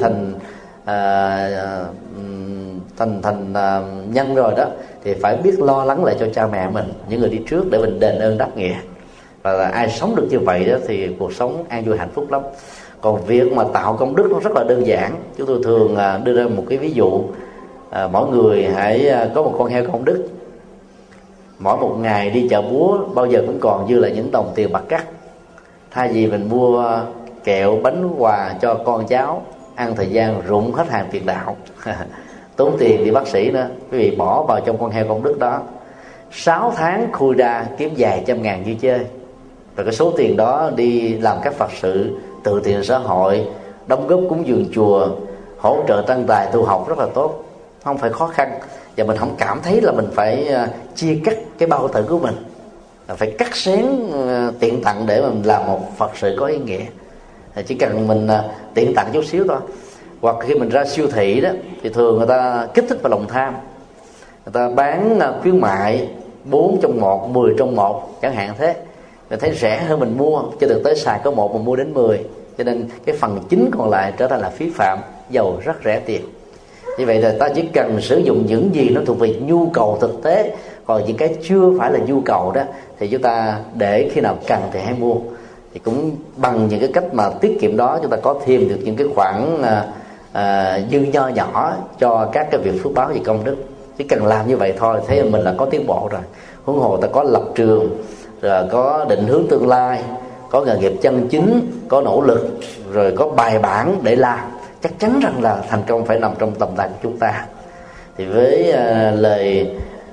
thành nhân rồi đó, thì phải biết lo lắng lại cho cha mẹ mình, những người đi trước, để mình đền ơn đáp nghĩa. Và là ai sống được như vậy đó thì cuộc sống an vui hạnh phúc lắm. Còn việc mà tạo công đức nó rất là đơn giản. Chúng tôi thường đưa ra một cái ví dụ, mỗi người hãy có một con heo công đức. Mỗi một ngày đi chợ búa bao giờ cũng còn dư lại những đồng tiền bạc cắt. Thay vì mình mua kẹo, bánh quà cho con cháu ăn thời gian rụng hết hàng tiền đạo tốn tiền đi bác sĩ nữa, quý vị bỏ vào trong con heo công đức đó, 6 tháng khui ra kiếm vài trăm ngàn như chơi. Và cái số tiền đó đi làm các Phật sự, từ thiện xã hội, đóng góp cúng dường chùa, hỗ trợ tăng tài tu học rất là tốt, không phải khó khăn. Và mình không cảm thấy là mình phải chia cắt cái bao tử của mình, phải cắt xén tiện tặng để mình làm một Phật sự có ý nghĩa. Chỉ cần mình tiện tặng chút xíu thôi. Hoặc khi mình ra siêu thị đó, thì thường người ta kích thích vào lòng tham, người ta bán khuyến mại 4 trong 1, 10 trong 1 chẳng hạn thế. Mình thấy rẻ hơn mình mua, cho thực tế xài có 1 mà mua đến 10. Cho nên cái phần chính còn lại trở thành là phí phạm, dầu rất rẻ tiền. Như vậy là ta chỉ cần sử dụng những gì nó thuộc về nhu cầu thực tế. Còn những cái chưa phải là nhu cầu đó thì chúng ta để khi nào cần thì hãy mua. Thì cũng bằng những cái cách mà tiết kiệm đó, chúng ta có thêm được những cái khoản dư nho nhỏ cho các cái việc phước báo về công đức. Chỉ cần làm như vậy thôi, thấy mình là có tiến bộ rồi. Huống hồ ta có lập trường, rồi có định hướng tương lai, có nghề nghiệp chân chính, có nỗ lực, rồi có bài bản để làm, chắc chắn rằng là thành công phải nằm trong tầm tay của chúng ta. Thì với lời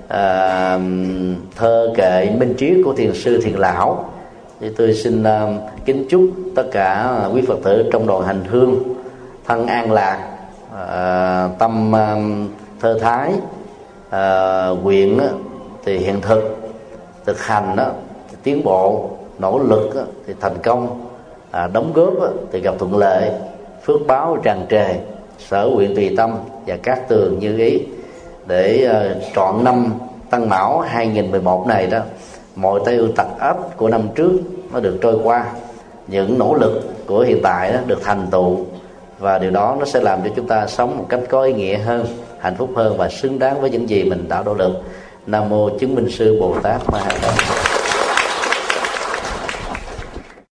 thơ kệ minh triết của thiền sư Thiền Lão, thì tôi xin kính chúc tất cả quý Phật tử trong đoàn hành hương thân an lạc, tâm thơ thái, nguyện thì hiện thực, thực hành thì tiến bộ, nỗ lực thì thành công, đóng góp thì gặp thuận lợi, phước báo tràn trề, sở nguyện tùy tâm và các tường như ý. Để trọn năm Tân Mão 2011 này đó, mọi tai ưu tật ách của năm trước nó được trôi qua, những nỗ lực của hiện tại đó được thành tựu, và điều đó nó sẽ làm cho chúng ta sống một cách có ý nghĩa hơn, hạnh phúc hơn và xứng đáng với những gì mình đã nỗ lực. Nam mô Chứng Minh Sư Bồ Tát Ma Ha Tát.